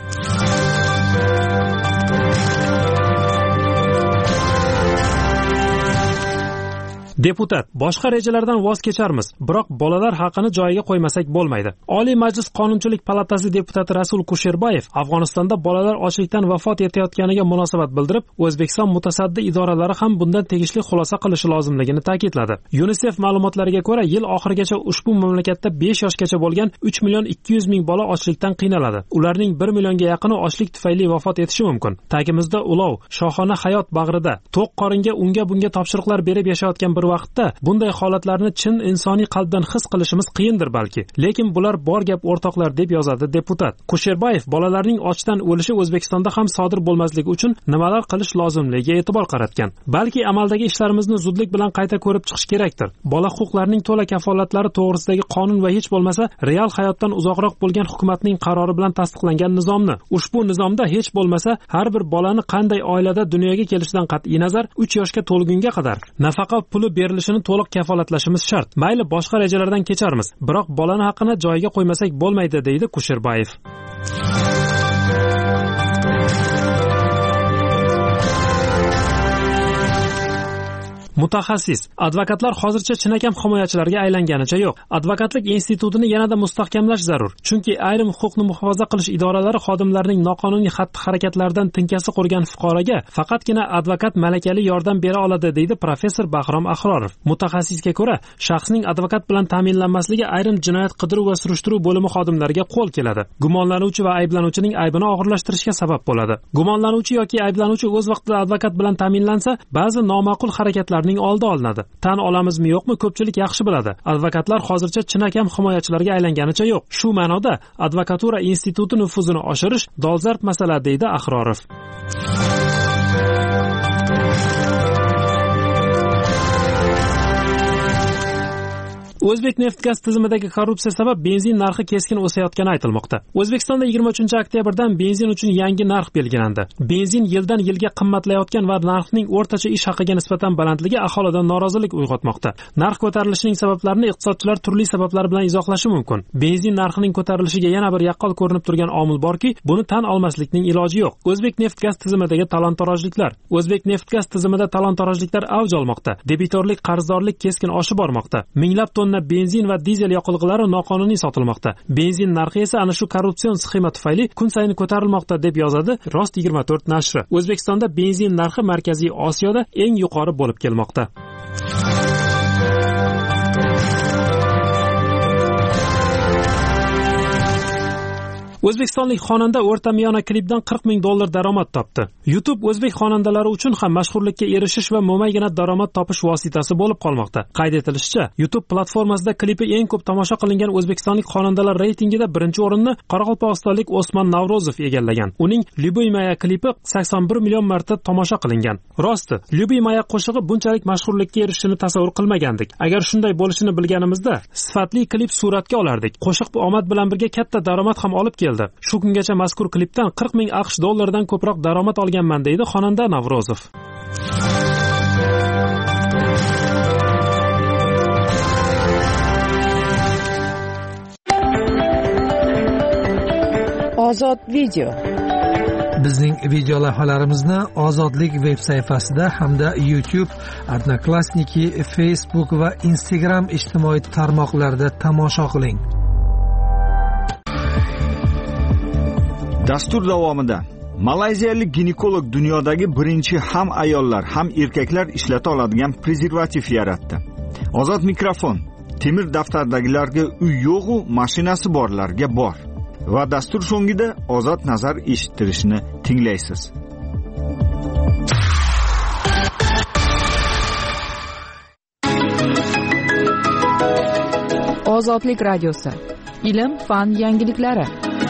Deputat: boshqa rejalardan voz kecharmiz, biroq bolalar haqini joyiga qo'ymasak bo'lmaydi. Oliy Majlis Qonunchilik palatasi deputati Rasul Kusherbayev Afg'onistonda bolalar ochlikdan vafot etayotganiga munosabat bildirib, O'zbekiston mutasaddi idoralari ham bundan tegishli xulosa qilishi lozimligini ta'kidladi. UNICEF ma'lumotlariga ko'ra, yil oxirigacha ushbu mamlakatda 5 yoshgacha bo'lgan 3 million 200 ming bola ochlikdan qiynaladi. Ularning 1 millionga yaqini ochlik tufayli vafot etishi mumkin. Tagimizda ulov, shohona hayot bag'rida, to'q qoringa unga bunga topshiriqlar berib yashayotgan bir vaqtda bunday holatlarni chin insoniy qalbdan his qilishimiz qiyindir balki. Lekin bular bor gap o'rtoqlar, deb yozadi deputat. Kusherbayev bolalarning ochdan o'lishi O'zbekistonda ham sodir bo'lmasligi uchun nimalar qilish lozimligiga e'tibor qaratgan. Balki amaldagi ishlarimizni zudlik bilan qayta ko'rib chiqish kerakdir. Bola huquqlarining to'la kafolatlari to'g'risidagi qonun va hech bo'lmasa real hayotdan uzoqroq bo'lgan hukumatning qarori bilan tasdiqlangan nizomni, ushbu nizomda hech bo'lmasa har bir bolani qanday oilada dunyoga kelishidan qat'iy nazar 3 yoshga to'lgunga qadar nafaqa puli berilishini to'liq kafolatlashimiz shart. Mayli boshqa rejalardan kecharmiz, biroq bolani haqqini joyiga qo'ymasak bo'lmaydi, deydi Kusherbayev. Mutaxassis: advokatlar hozircha chinakam himoyachilarga aylanganicha yo'q. Advokatlik institutini yanada mustahkamlash zarur. Chunki ayrim huquqni muhofaza qilish idoralari xodimlarining noqonuniy xatti-harakatlaridan tinkasi qurgan fuqaroga faqatgina advokat malakali yordam bera oladi, deydi professor Bahrom Ahrorov. Mutaxassisga ko'ra, shaxsning advokat bilan ta'minlanmasligi ayrim jinoyat qidiruv va surishtiruv bo'limi xodimlariga qo'l keladi. Gumonlanuvchi va ayblanuvchining aybini og'irlashtirishga sabab bo'ladi. Gumonlanuvchi yoki ayblanuvchi o'z vaqtida advokat bilan ta'minlansa, ba'zi noma'qul harakatlar oldi olinadi. Tan olamizmi yo'qmi, ko'pchilik yaxshi biladi. Advokatlar hozircha chinakam himoyachilarga aylanganicha yo'q. Shu ma'noda advokatura instituti nufuzini oshirish dolzarb masala, deydi Ahrorov. O'zbekneftgaz tizimidagi korrupsiya sabab benzin narxi keskin o'sayotgani aytilmoqda. O'zbekistonda 23-oktyabrdan benzin uchun yangi narx belgilandi. Benzin yildan yilga qimmatlayotgan va narxning o'rtacha ish haqiga nisbatan balandligi aholida norozilik uyg'otmoqda. Narx ko'tarilishining sabablarini iqtisodchilar turli sabablar bilan izohlashi mumkin. Benzin narxining ko'tarilishiga yana bir yaqqol ko'rinib turgan omil borki, buni tan olmaslikning iloji yo'q. O'zbekneftgaz tizimidagi talon-torojliklar. O'zbekneftgaz tizimida talon-torojliklar avj olmoqda. Debitorlik, qarzdorlik keskin oshib bormoqda. Minglab tonna benzin va dizel yoqilg'ilari noqonuniy sotilmoqda. Benzin narxi esa ana shu korrupsion sxema tufayli kun sayin ko'tarilmoqda, deb yozadi Rost 24 nashri. O'zbekistonda benzin narxi Markaziy Osiyoda eng yuqori bo'lib kelmoqda. O'zbekistonlik xonanda o'rtamiyona klipdan $40,000 daromad topdi. YouTube o'zbek xonandalari uchun ham mashhurlikka erishish va mo'maygina daromad topish vositasi bo'lib qolmoqda. Qayd etilishicha, YouTube platformasida klipi eng ko'p tomosha qilingan o'zbekistonlik xonandalar reytingida birinchi o'rinni qoraqalpog'istonlik Osmon Navrozov egallagan. Uning Lyubiy Moya klipi 81 million marta tomosha qilingan. Rosti, Lyubiy Moya qo'shig'i bunchalik mashhurlikka erishishini tasavvur qilmagandik. Agar shunday bo'lishini bilganimizda, sifatli klip suratga olardik. Qo'shiq omad bilan birga katta daromad ham olib keldi. Shu kungacha mazkur klipdan $40,000 dan ko'proq daromad olganman deydi xonanda Navrozov. Ozod video. Bizning video lavhalarimizni Ozodlik veb sayfasida hamda YouTube, Odnoklassniki, Facebook va Instagram ijtimoiy tarmoqlarida tomosha qiling. Dastur davomida malayziyalik ginekolog dunyodagi birinchi ham ayollar, ham erkaklar ishlata oladigan prezervativ yaratdi. Ozod mikrofon temir daftardagilarga uy yo'q-u, mashinasi borlarga bor. Va dastur so'ngida ozod nazar eshittirishni tinglaysiz. Ozodlik radiosi. Ilm, fan yangiliklari.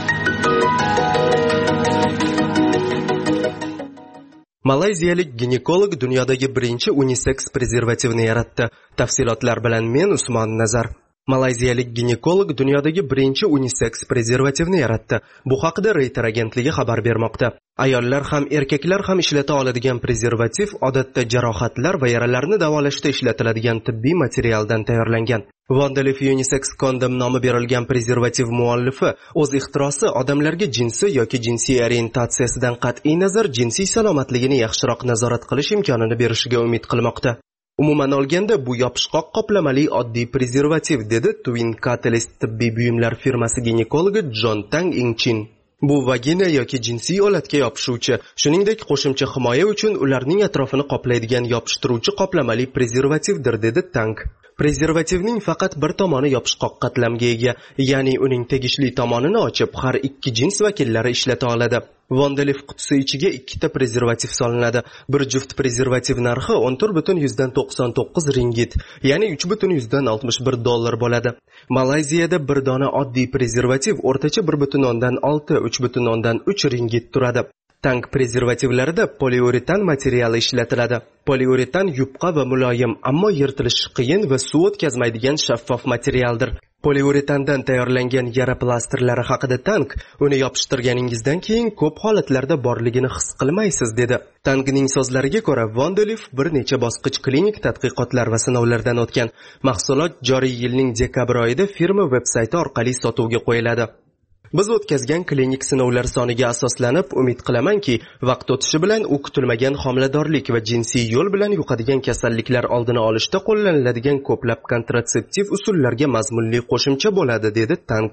Malayziyalik ginekolog dunyodagi birinchi uniseks prezervativni yaratdi. Tafsilotlar bilan men Usmon Nazar. Malayziyalik ginekolog dunyodagi birinchi uniseks prezervativni yaratdi. Bu haqida Reuters agentligi xabar bermoqda. Ayollar ham erkaklar ham ishlata oladigan prezervativ odatda jarohatlar va yaralarni davolashda ishlatiladigan tibbiy materialdan tayyorlangan. Wonderleaf Unisex Condom nomi berilgan prezervativ muallifi o'z ixtirosi odamlarga jinsi yoki jinsiy orientatsiyasidan qat'iy nazar jinsiy salomatligini yaxshiroq nazorat qilish imkonini berishiga umid qilmoqda. Umuman olganda bu yopishqoq qoplamali oddiy prezervativ, dedi Twin Catalyst tibbiy buyumlar firmasi ginekologi John Tang Ingchin. Bu vagina yoki jinsiy olatga yopishuvchi, shuningdek qo'shimcha himoya uchun ularning atrofini qoplaydigan yopishtiruvchi qoplamali prezervativdir, dedi Tang. Prezervativning faqat bir tomoni yopishqoq qatlamga ega, ya'ni uning tegishli tomonini ochib, har ikki jins vakillari ishlata oladi. Wonderleaf qutisi ichiga ikkita prezervativ solinadi. Bir juft prezervativ narxi 14,99 ringgit, ya'ni $3,61 bo'ladi. Malayziyada bir dona oddiy prezervativ o'rtacha 1,6-3,3 ringgit turadi. Tank prezervativlarida poliuretan materiali ishlatiladi. Poliuretan yupqa va muloyim, ammo yirtilishi qiyin va suv o'tkazmaydigan shaffof materialdir. Poliuretandan tayyorlangan yara plastrlari haqida Tank, uni yopishtirganingizdan keyin ko'p holatlarda borligini his qilmaysiz, dedi. Tankning so'zlariga ko'ra, Wonderleaf bir necha bosqich klinik tadqiqotlar va sinovlardan o'tgan. Mahsulot joriy yilning dekabr oyida firma veb-sayti orqali sotuvga qo'yiladi. Biz o'tkazgan klinik sinovlar soniga asoslanib, umid qilamanki, vaqt o'tishi bilan u kutilmagan homiladorlik va jinsiy yo'l bilan yuqadigan kasalliklar oldini olishda qo'llaniladigan ko'plab kontratseptiv usullarga mazmunli qo'shimcha bo'ladi, dedi Tank.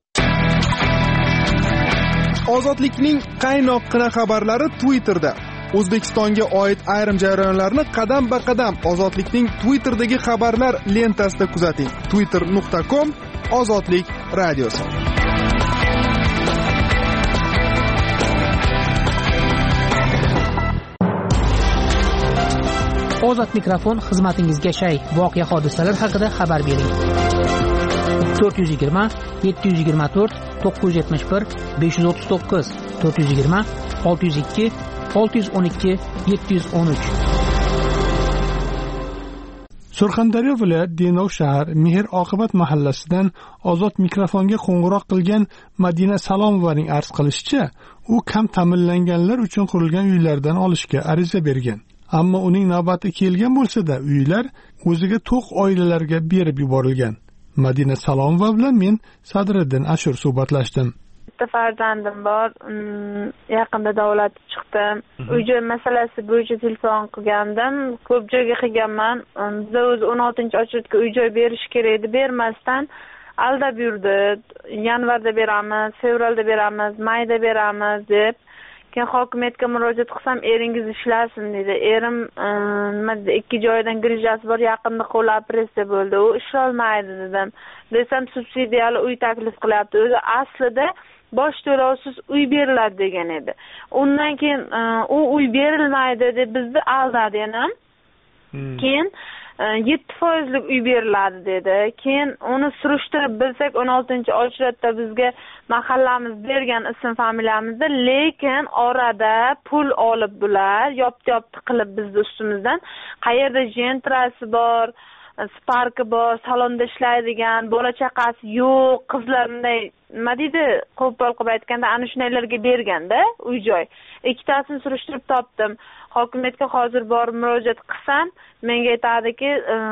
Ozodlikning qaynoqqina xabarlari Twitterda. O'zbekistonga oid ayrim jarayonlarni qadam-ba-qadam Ozodlikning Twitterdagi xabarlar lentasida kuzating. twitter.com Ozodlik radiosi. Ozod mikrofon xizmatingizga shay. Voqea hodisalar haqida xabar bering. 420 724 971 539 420 602 612 713. Surxondaryo viloyat Denov shahar Mehr Oqibat mahallasidan Ozod mikrofonga qo'ng'iroq qilgan Madina Salomovaning arz qilishicha, u kam ta'minlanganlar uchun qurilgan uylardan olishga ariza bergan. Ammo uning navbati kelgan bo'lsa-da, uylar o'ziga to'q oilalarga berib yuborilgan. Madina Salomova bilan men Sadriddin Ashur suhbatlashdim. Bitta farzandim bor, yaqinda davlat chiqdim. Uy-joy masalasi bo'yicha telefon qilgandim. Ko'p joyga qilganman. Biz o'zi 16-ochirga uy-joy berish kerak edi, bermasdan aldab yurdi. Yanvarda beramiz, fevralda beramiz, mayda beramiz deb. Keyin hokimiyatga murojaat qilsam, eringiz ishlasin dedi. Erim nima dedi, 2 joydan grijasi bor, yaqinda qo'l operatsiya bo'ldi. U ishlolmaydi dedim. Desam, subsidiyali uy taklif qilyapti. O'zi aslida bosh to'lovsiz uy beriladi degan edi. Undan keyin u uy berilmaydi deb bizni aldadi yana. Keyin 7% uy beriladi dedi. Keyin uni surishtirib bilsak 16-ochratda bizga mahallamiz bergan ism familiyamizda, lekin orada pul olib bular yopti qilib bizni ustimizdan qayerda jentrasi bor, sparki bor, salonda ishlaydigan, bola chaqasi yo'q, qizlar bunday nima deydi, qo'pol qilib aytganda ana shunaylarga berganda uy-joy. Ikkitasini surishtirib topdim. Hokimiyatga hozir borib murojaat qilsam, menga aytadiki,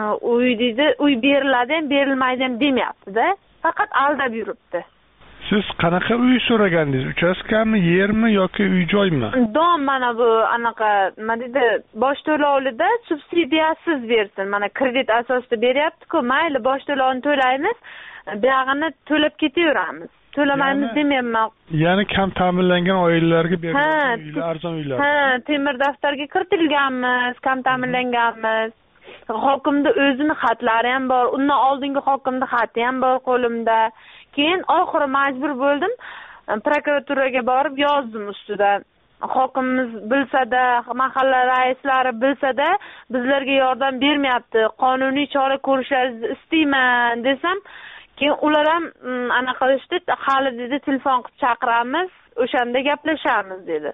uy beriladi ham, berilmaydi ham demayapti-da. Faqat aldab yuribdi. Siz qanaqa uy so'ragandingiz? Uchastkami, yermi yoki uy-joymi? Dom mana bu anaqa, nima deydi, bosh to'lovida subsidiyasiz bersin. Mana kredit asosida beryapti-ku, mayli bosh to'lovini to'laymiz, buyog'ini to'lab ketaveramiz. To'lamaymiz demayman. Ya'ni kam ta'minlangan oilalarga berilgan uylar, arzon uylar. Temir daftarga kiritilganmiz, kam ta'minlanganmiz. Hokimda o'zini xatlari ham bor, undan oldingi hokimda xati ham bor qo'limda. Keyin oxiri majbur bo'ldim, prokuraturaga borib yozdim ustidan. Hokimimiz bilsa-da, mahalla raislari bilsa-da, bizlarga yordam bermayapti. Qonuniy chora ko'rishlaringizni istayman desam, keyin ular ham ana qilishdi, hali dedi telefon qilib chaqiramiz, o'shanda gaplashamiz dedi.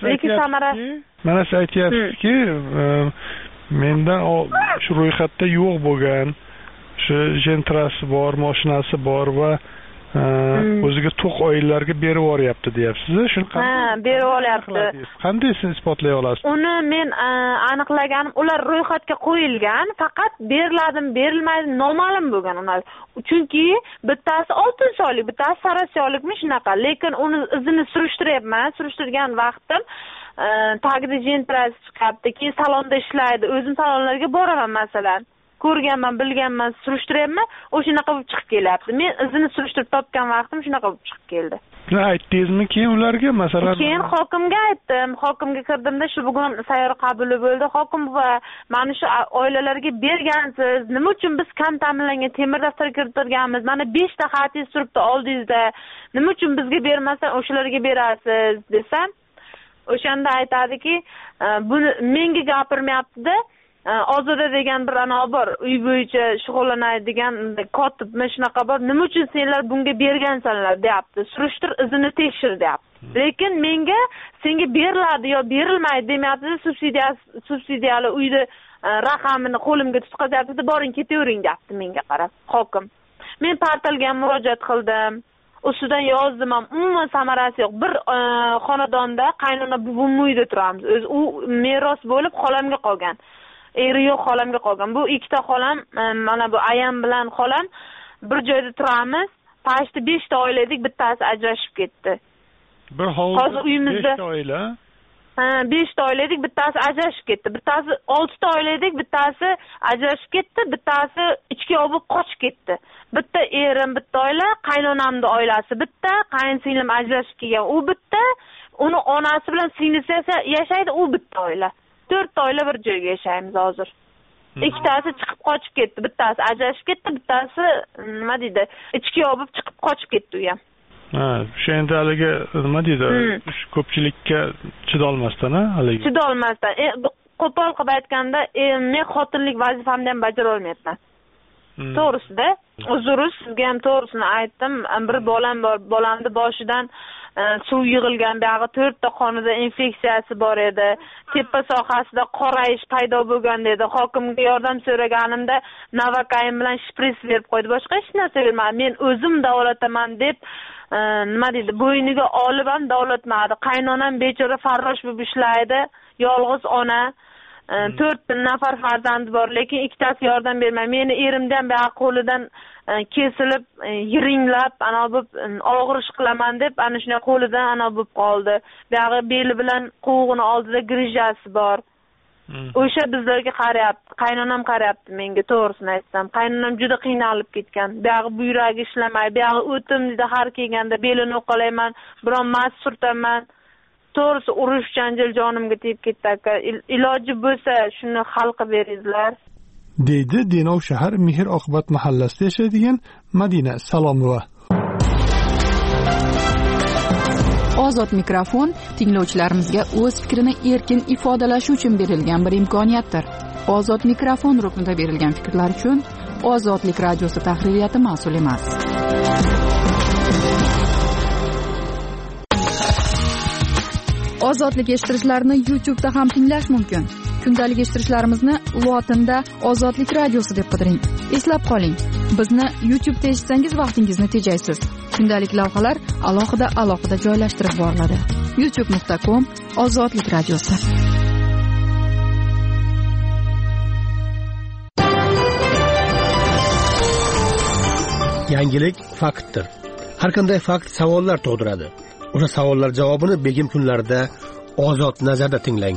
Mana siz aytyapsizki, mendan shu ro'yxatda yo'q bo'lgan, shu jentrasi bor, mashinasi bor va o'ziga to'q oilalarga berib yuboryapti deyapsiz. Shuni berib olyapti. Qanday siz isbotlay olasiz? Uni men aniqlaganim, ular ro'yxatga qo'yilgan, faqat beriladimi, berilmaydi noma'lum bo'lgan ular. Chunki bittasi 6 oylik, bittasi sarasyolikmi shunaqa. Lekin uni izini surishtiryapman. Surishtirgan vaqtim tagida jentrasi chiqibdi, keyin salonda ishlaydi. O'zim salonlarga boraman masalan. Ko'rganman, bilganman, surishtiryapman, o'shanaqa bo'lib chiqib kelyapti. Men izini surishtirib topgan vaqtim shunaqa bo'lib chiqib keldi. Aytdingizmi keyin ularga masalan? Keyin hokimga aytdim. Hokimga kirdimda, shu bugun sayyor qabuli bo'ldi. Hokim va mana shu oilalarga bergansiz. Nima uchun biz kam ta'minlangan temir daftarga kiritilganmiz? Mana 5 ta xatingiz turibdi oldingizda. Nima uchun bizga bermasdan o'shalarga berasiz desam, o'shanda aytadiki, buni menga gapirmayapti-da. Ozoda degan bir ana bor, uy bo'yicha shug'ullanadigan kotibmi shunaqa bor. Nima uchun senlar bunga bergansanlar deyapti. Surishtir, izini tekshir deyapti. Lekin menga senga beriladi yo berilmaydi demayapti. Subsidiyali uyni raqamini qo'limga tutqazyapti. Boring ketavering deyapti menga qarab hokim. Men portalga murojaat qildim. Ustidan yozdim ham, umuman samarasi yo'q. Bir xonadonda qaynona buvim uyda turamiz. U meros bo'lib xolamga qolgan. Eri yo'q xolamga qolgan. Bu ikkita xolam, mana bu ayam bilan xolam bir joyda turamiz. Pashti 5 ta oila edik, bittasi ajrashib ketdi. Bir hovuzda 5 ta oila? 5 ta oila edik, bittasi ajrashib ketdi. Bittasi 6 ta oila edik, bittasi ajrashib ketdi, bittasi ichki olib qochib ketdi. Bitta erim, bitta oila, qaynonamning oilasi bitta, qaynsinglim ajrashib kelgan, u bitta, uni onasi bilan singlisi yashaydi, u bitta oila. 4 ta oila bir joyga yashaymiz hozir. Ikkitasi chiqib qochib ketdi, bittasi ajrashib ketdi, bittasi nima deydi, ichki olib chiqib qochib ketdi u ham. O'sha endi haligi nima deydi, ko'pchilikka chidolmasdan, haligi. Chidolmasdan. Qo'pol qilib aytganda, men xotinlik vazifamni ham bajara olmayapman. To'g'risida, uzr, sizga ham to'g'risini aytdim. Bir bolam bor, bolamni boshidan suv yig'ilgan, buyog'i 4 ta qonida infeksiyasi bor edi. Tepa sohasida qorayish paydo bo'lgan dedi. Hokimga yordam so'raganimda Navakayin bilan shpris berib qo'ydi. Boshqa hech narsa bermadi. Men o'zim davolataman deb nima deydi, bo'yniga olib ham davolatmadi. Qaynonam bechora farrosh bo'lib ishlaydi, yolg'iz ona. 4 nafar farzandi bor, lekin ikkitasi yordam bermaydi. Meni erimda ham buyog'i qo'lidan kesilib, yiringlab, ana bu og'ir ish qilaman deb, ana shunday qo'lidan ana bo'lib qoldi. Buyog'i beli bilan quvug'ini oldida grijasi bor. O'sha bizlarga qarayapti, qaynonam qarayapti menga, to'g'risini aytsam. Qaynonam juda qiynalib ketgan. Buyog'i buyragi ishlamaydi, buyog'i o'tim dedi, har kelganda belini o'qalayman, biron mas surtaman. To'g'risi urush janjal jonimga tegib ketdi aka. Iloji bo'lsa shuni hal qilib beringizlar. Deydi Denov shahar Mehr oqibat mahallasida yashaydigan Madina Salomova. Ozod mikrofon tinglovchilarimizga o'z fikrini erkin ifodalashi uchun berilgan bir imkoniyatdir. Ozod mikrofon ruknida berilgan fikrlar uchun Ozodlik radiosi tahririyati mas'ul emas. Ozodlik eshittirishlarni YouTube'da ham tinglash mumkin. Kundalik eshittirishlarimizni lotinda Ozodlik radiosi deb qidiring. Eslab qoling, bizni YouTube'da eshitsangiz vaqtingizni tejaysiz. Kundalik lavhalar alohida joylashtirib boriladi. youtube.com Ozodlik radiosi. Yangilik faktdir. Har qanday fakt savollar tug'diradi. O'sha savollar javobini begim kunlarida Ozod nazarda tinglang.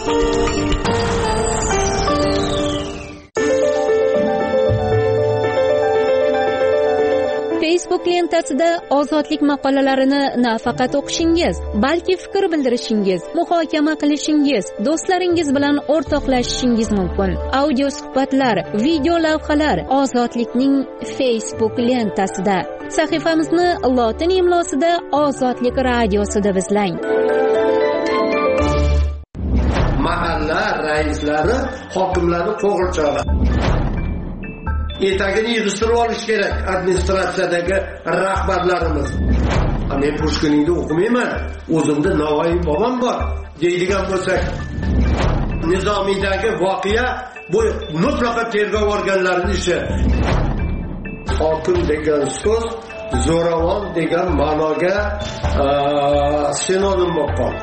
Facebook lentasida ozodlik maqolalarini nafaqat o'qishingiz, balki fikr bildirishingiz, muhokama qilishingiz, do'stlaringiz bilan o'rtoqlashishingiz mumkin. Audio suhbatlar, video lavhalar Ozodlikning Facebook lentasida. Sahifamizni lotin imlosida Ozodlik radiosi deb izlang. Mahalla raislari, hokimlarni qo'g'irchog'i. Etagini yig'ishtirib olish kerak administratsiyadagi rahbarlarimiz. Men Pushkiningni o'qimayman, o'zimda Navoiy bobom bor deydigan bo'lsak, Nizomiyadagi voqea bu mutlaqo tergov organlarining ishi. Hokim degan so'z zo'ravon degan ma'noga sinonim bo'lib qoldi.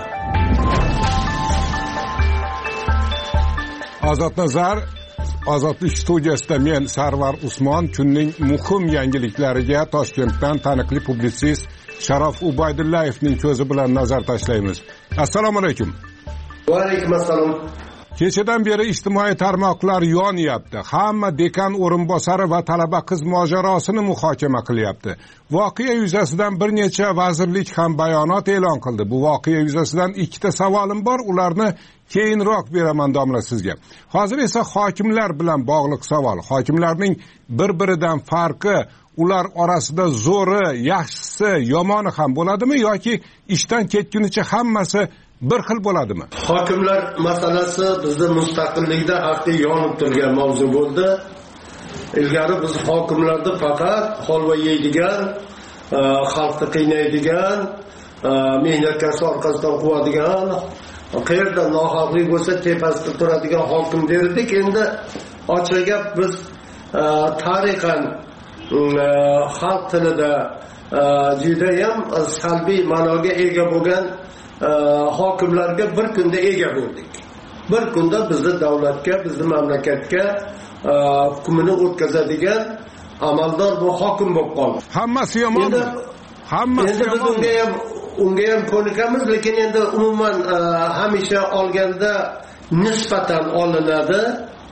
Ozod nazar Ozodlik studiyasida men Sarvar Usmon kunning muhim yangiliklariga Toshkentdan taniqli publitsist Sharof Ubaydullayevning ko'zi bilan nazar tashlaymiz. Assalomu alaykum. Va alaykum assalom. Kechadan beri ijtimoiy tarmoqlar yonyapti. Hamma dekan o'rinbosari va talaba qiz mojarosini muhokama qilyapti. Voqea yuzasidan bir necha vazirlik ham bayonot e'lon qildi. Bu voqea yuzasidan ikkita savolim bor, ularni keyinroq beraman domla sizga. Hozir esa hokimlar bilan bog'liq savol. Hokimlarning bir-biridan farqi, ular orasida zo'ri, yaxshisi, yomoni ham bo'ladimi yoki ishdan ketgunicha hammasi bir xil bo'ladimi? Hokimlar masalasi bizda mustaqillikda haqiqiy yonib turgan mavzu bo'ldi. Ilgari biz hokimlarni faqat holva yeydigan, xalqni qiynaydigan, mehnatkasi orqasidan quvadigan, qayerda nohaqlik bo'lsa tepasida turadigan hokim derdik. Endi ochiq gap biz tarixan xalq tilida juda ham salbiy ma'noga ega bo'lgan hokimlarga bir kunda ega bo'ldik. Bir kunda bizni davlatga, bizni mamlakatga hukmini o'tkazadigan amaldor bu hokim bo'lib qoldi. Hammasi yomonmi? Hammasi yomonmi? Unga ham ko'nikamiz, lekin endi umuman hamisha olganda nisbatan olinadi.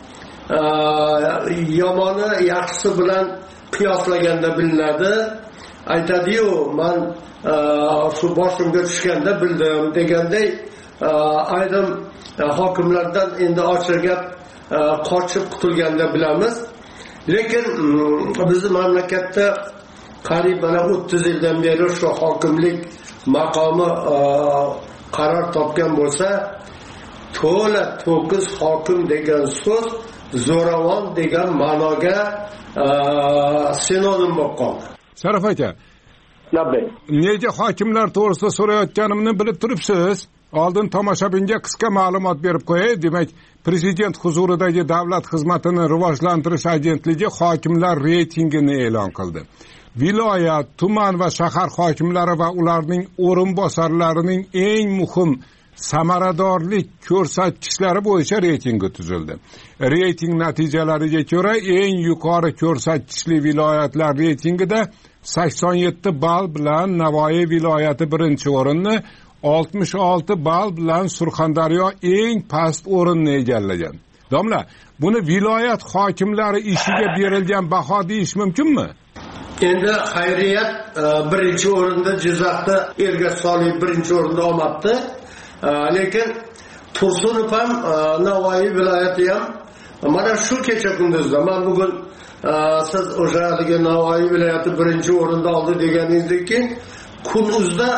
Yomoni yaxshisi bilan qiyoslaganda bilinadi. Aytadi-yu, men shu boshimga tushganda bildim deganday ayrim hokimlardan endi ochiq gap qochib qutulganda bilamiz. Lekin bizning mamlakatda qariyb 30 yildan beri shu hokimlik maqomi qaror topgan bo'lsa, to'la to'kis hokim degan so'z zo'ravon degan ma'noga sinonim bo'lib qoldi. Sharof aka, nega hokimlar to'g'risida so'rayotganimni bilib turibsiz? Oldin tomoshabinga qisqa ma'lumot berib qo'yay. Demak, prezident huzuridagi davlat xizmatini rivojlantirish agentligi hokimlar reytingini e'lon qildi. Viloyat, tuman va shahar hokimlari va ularning o'rinbosarlarining eng muhim samaradorlik ko'rsatkichlari bo'yicha reytingi tuzildi. Reyting natijalariga ko'ra eng yuqori ko'rsatkichli viloyatlar reytingida 87 ball bilan Navoiy viloyati birinchi o'rinni, 66 ball bilan Surxondaryo eng past o'rinni egallagan. Domla, buni viloyat hokimlari ishiga berilgan baho deyish mumkinmi? Endi xayriyat birinchi o'rinda Jizzaxda Ergash Soliyev birinchi o'rinda olmabdi. Lekin Tursunov ham Navoiy viloyati ham mana shu kecha kunduzda, men bugun siz o'sha Navoiy viloyati birinchi o'rinda oldi deganingizdek keyin Kunuzda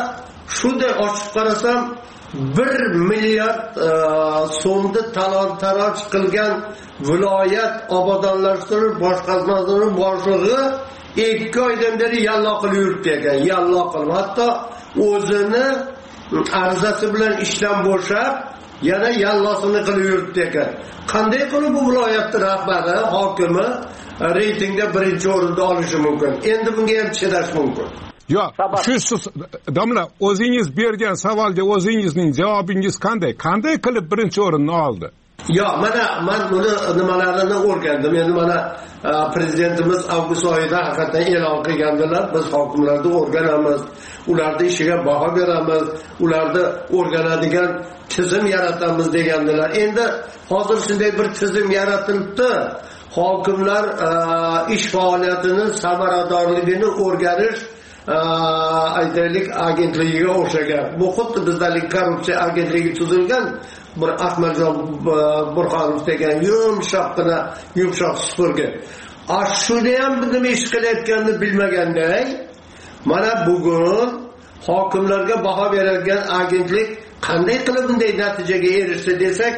shunday ochib qarasam 1 milliard so'mni talon-taroj qilgan viloyat obodonlashtirish boshqarmasining boshlig'i 2 oydan beri yallo qilib yuribdi ekan. Yallo qilib, hatto o'zini arzasi bilan ishdan bo'shab, yana yallosini qilib yuribdi ekan. Qanday qilib bu viloyatning rahbari, hokimi reytingda birinchi o'rinda olishi mumkin? Endi bunga ham chidash mumkin. Yo'q, shu domla, o'zingiz bergan savolga o'zingizning javobingiz qanday? Qanday qilib birinchi o'rinni oldi? Yo'q, men buni nimalarini o'rgandim. Endi mana prezidentimiz avgust oyida haqiqatan e'lon qilgandilar. Biz hokimlarni o'rganamiz, ularning ishiga baho beramiz, ularni o'rganadigan tizim yaratamiz degandilar. Endi hozir shunday bir tizim yaratilibdi. Hokimlar ish faoliyatini samaradorligini o'rganish aytaylik agentligiga o'xshagan. Bu xuddi bizdagi korrupsiya agentligi tuzilgan bir Ahmadjon Burxonov degan yumshoq supurgi. Shuni ham nima ish qilayotganini bilmaganday, mana bugun hokimlarga baho berilgan agentlik qanday qilib bunday natijaga erishdi desak,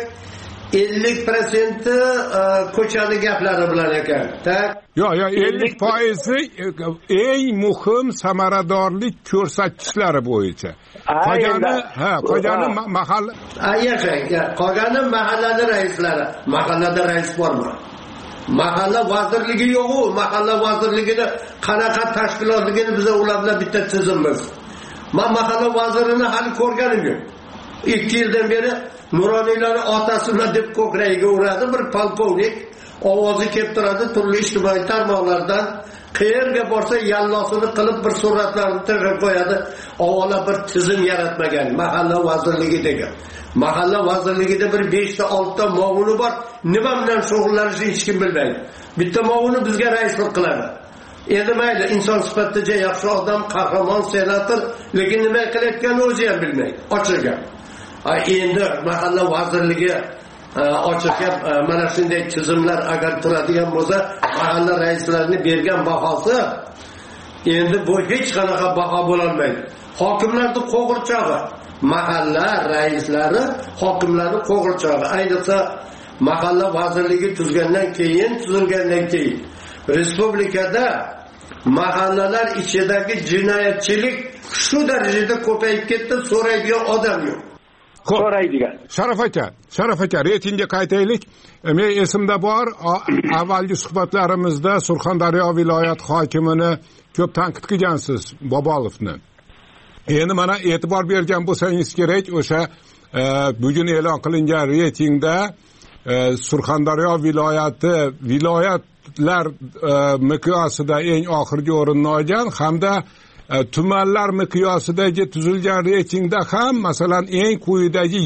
50% ko'chani gaplari bilan ekan. Yo'q, 50% eng muhim samaradorlik ko'rsatkichlari bo'yicha. Qolgani mahalla. Qolgani mahallada raislari. Mahallada rais bormi? Mahalla vazirligi yo'q-ku. Mahalla vazirligida qanaqa tashkilotligini biz ular bilan bitta tizimmiz. Men mahalla vazirini hali ko'rganim yo'q. 2 yildan beri Nuroniylarni otasini deb ko'kragiga uradi bir polkovnik, ovozi kelib turadi turli ijtimoiy tarmoqlardan. Qayerga borsa yallosini qilib bir suratlarni tashlab qo'yadi. Avvalo bir tizim yaratmagan mahalla vazirligi degan. Mahalla vazirligida bir 5 ta 6 ta muavini bor. Nima bilan shug'ullanishini hech kim bilmaydi. Bitta muavini bizga raislik qiladi. Endi mayli, inson sifatida yaxshi odam, qahramon, senator, lekin nima qilayotganini o'zi ham bilmaydi. Ochilgan. Endi mahalla vazirligi ochilgan mana shunday tizimlar agar turadigan bo'lsa, mahalla raislarining bergan bahosi endi bu hech qanaqa baho bo'la olmaydi. Hokimlarning qo'g'irchog'i, mahalla raislari hokimlarning qo'g'irchog'i. Ayniqsa mahalla vazirligi tuzilgandan keyin respublikada mahallalar ichidagi jinoyatchilik shu darajada ko'payib ketdi, so'raydigan odam yo'q. Sharaf aka, reytingga qaytaylik. Men esimda bor, avvalgi suhbatlarimizda Surxondaryo viloyat hokimini ko'p tanqid qilgansiz, Bobolovni. Endi mana e'tibor bergan bo'lsangiz kerak, o'sha bugun e'lon qilingan reytingda Surxondaryo viloyatlar miqyosida eng oxirgi o'rinni olgan hamda tumanlar miqyosidagi tuzilgan reytingda ham masalan eng quyidagi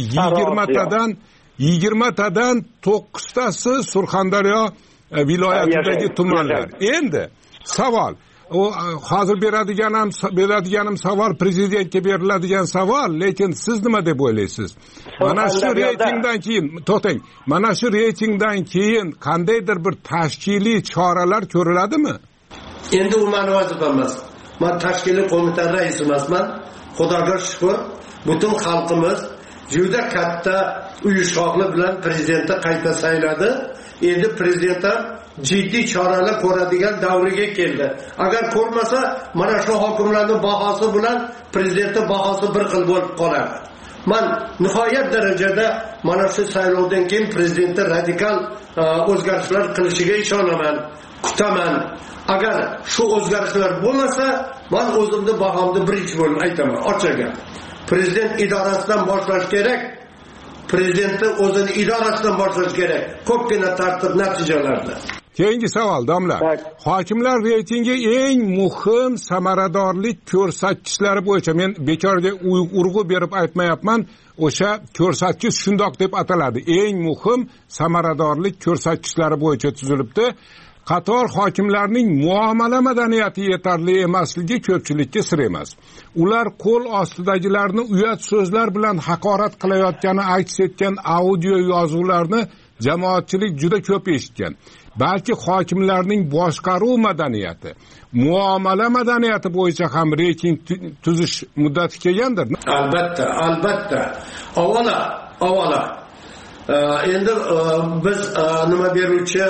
20 tadan 9 tasi Surxondaryo viloyatidagi tumanlar. Endi savol, o hozir beradiganim savol prezidentga beriladigan savol, lekin siz nima deb o'ylaysiz? Mana shu reytingdan keyin, to'xtang, mana shu reytingdan keyin qandaydir bir tashkiliy choralar ko'riladimi? Endi u meni vazifam emas. Men tashkiliy qo'mita raisi emasman. Xudoga shukr, butun xalqimiz juda katta uyushqoqlik bilan prezidentni qayta sayladi. Endi prezident jiddiy choralar ko'radigan davriga keldi. Agar ko'rmasa, mana shu hokimlarning bahosi bilan prezidentning bahosi bir xil bo'lib qoladi. Men nihoyat darajada mana shu saylovdan keyin prezidentning radikal o'zgarishlar qilishiga ishonaman, kutaman. Agar shu o'zgarishlar bo'lmasa, men o'zimni bahomni birinchi bo'lib aytaman, ochiqga. Prezident idorasidan boshlash kerak. Prezidentning o'zini idorasidan boshlash kerak. Ko'pgina tartib natijalarda. Keyingi savol, domla. Hokimlar reytingi eng muhim samaradorlik ko'rsatkichlari bo'yicha men bekorga urg'u berib aytmayapman, o'sha ko'rsatkich shundoq deb ataladi. Eng muhim samaradorlik ko'rsatkichlari bo'yicha tuzilibdi. Qator hokimlarning muomala madaniyati yetarli emasligi ko'pchilikka sir emas. Ular qo'l ostidagilarni uyat so'zlar bilan haqorat qilayotgani aks etgan audio yozuvlarni jamoatchilik juda ko'p eshitgan. Balki hokimlarning boshqaruv madaniyati, muomala madaniyati bo'yicha ham reyting tuzish muddati kelgandir. Albatta. Avvalo endi biz nima beruvchi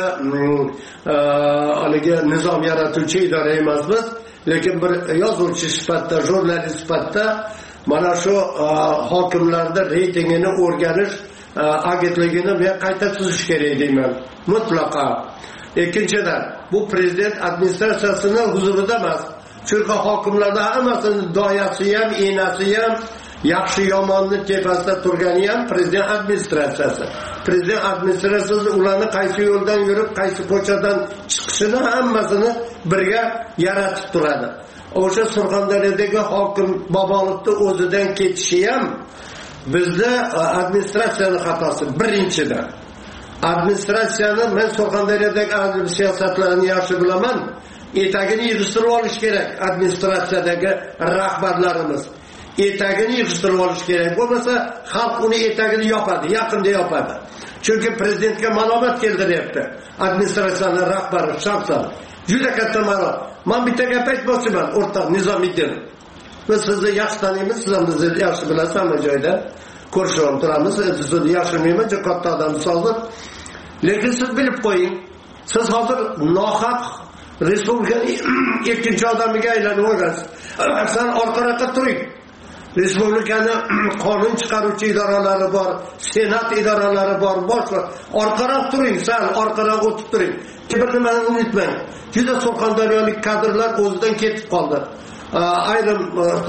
haligi nizom yaratuvchi idora emasmiz, lekin bir yozuvchi sifatida, jurnalist sifatida mana shu hokimlarda reytingini o'rganish agentligini men qayta tuzish kerak deyman, mutlaqo. Ikkinchidan, bu prezident administratsiyasini huzurida emas. Chunki hokimlarda hammasini doyasi ham, enasi ham, yaxshi yomonni tepasida turgani ham prezident administratsiyasi. Prezident administratsiyasi ularni qaysi yo'ldan yurib, qaysi ko'chadan chiqishini hammasini birga yaratib turadi. O'sha Surxondaryodagi hokim Bobolovni o'zidan ketishi ham bizda administratsiyaning xatosi birinchidan. Administratsiyani men Surxondaryodagi adliy siyosatlarni yaxshi bilaman. Etagini yig'ishtirib olish kerak administratsiyadagi rahbarlarimiz. Etagini yig'ishtirib olish kerak. Bo'lmasa xalq uni etagini yopadi, yaqinda yopadi. Chunki prezidentga malomat keldiryapti. Administratsiyaning rahbari shaxsan juda katta malomat. Men bitta gap aytmoqchiman, o'rtoq Nizomiddin. Biz sizni yaxshi taniymiz, siz ham bizni yaxshi bilasiz hamma joyda. Ko'rishib turamiz, sizni yaxshi bilmayman, juda katta odamsiz hozir. Lekin siz bilib qo'ying, siz hozir nohaq respublikaning ikkinchi odamiga aylanib o'rgansiz. Sen orqaroqqa turing. Respublikani qonun chiqaruvchi idoralari bor, senat idoralari bor, boshqa. Orqaroq turing, sen orqaroq o'tib turing. Bir nimani unutmang. Juda Surxondaryolik kadrlar o'zidan ketib qoldi. Ayrim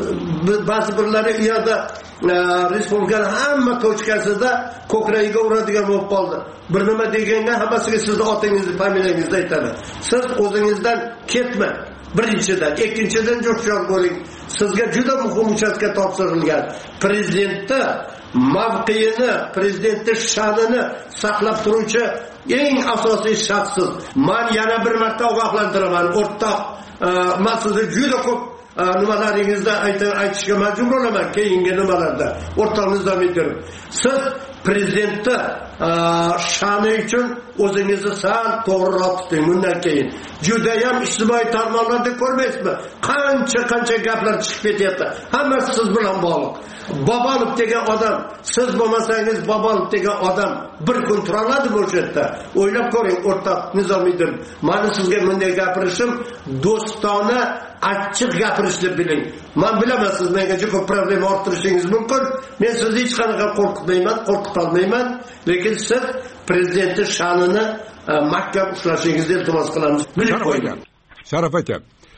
ba'zi birlari u yerda respublikaning hamma tochkasida ko'kragiga uradigan bo'lib qoldi. Bir nima deganda hammasiga sizni otingizni, familiyangizni aytadi. Siz o'zingizdan ketmang. Birinchidan, ikkinchidan jo'shqor bo'ling. Sizga juda muhim uchastka topshirilgan. Prezidentni mavqeini, prezidentning sha'nini saqlab turuvchi eng asosiy shaxssiz. Men yana bir marta ogohlantiraman, o'rtoq, men sizni juda ko'p nimalaringizda aytishga majbur bo'laman keyingi nimalarda. O'rtoq Nizomiddin, siz prezidentni sha'ni uchun o'zingizni sal to'g'riroq tuting. Bundan keyin juda ham ijtimoiy tarmoqlarda ko'rmaysizmi? Qancha gaplar chiqib ketyapti. Hammasi siz bilan bog'liq. Bobolov degan odam, siz bo'lmasangiz Bobolov degan odam bir kun tura oladimi o'sha yerda? O'ylab ko'ring, o'rtoq Nizomiddin. Meni sizga bunday gapirishim do'stona, achchiq gapirishni biling. Men bilaman siz menga juda ko'p problema orttirishingiz mumkin. Men sizni hech qanaqa qo'rqitolmayman, lekin siz prezidentning sha'nini mahkam ushlashingizni iltimos qilamiz. Bilib qo'ying. Sharaf aka,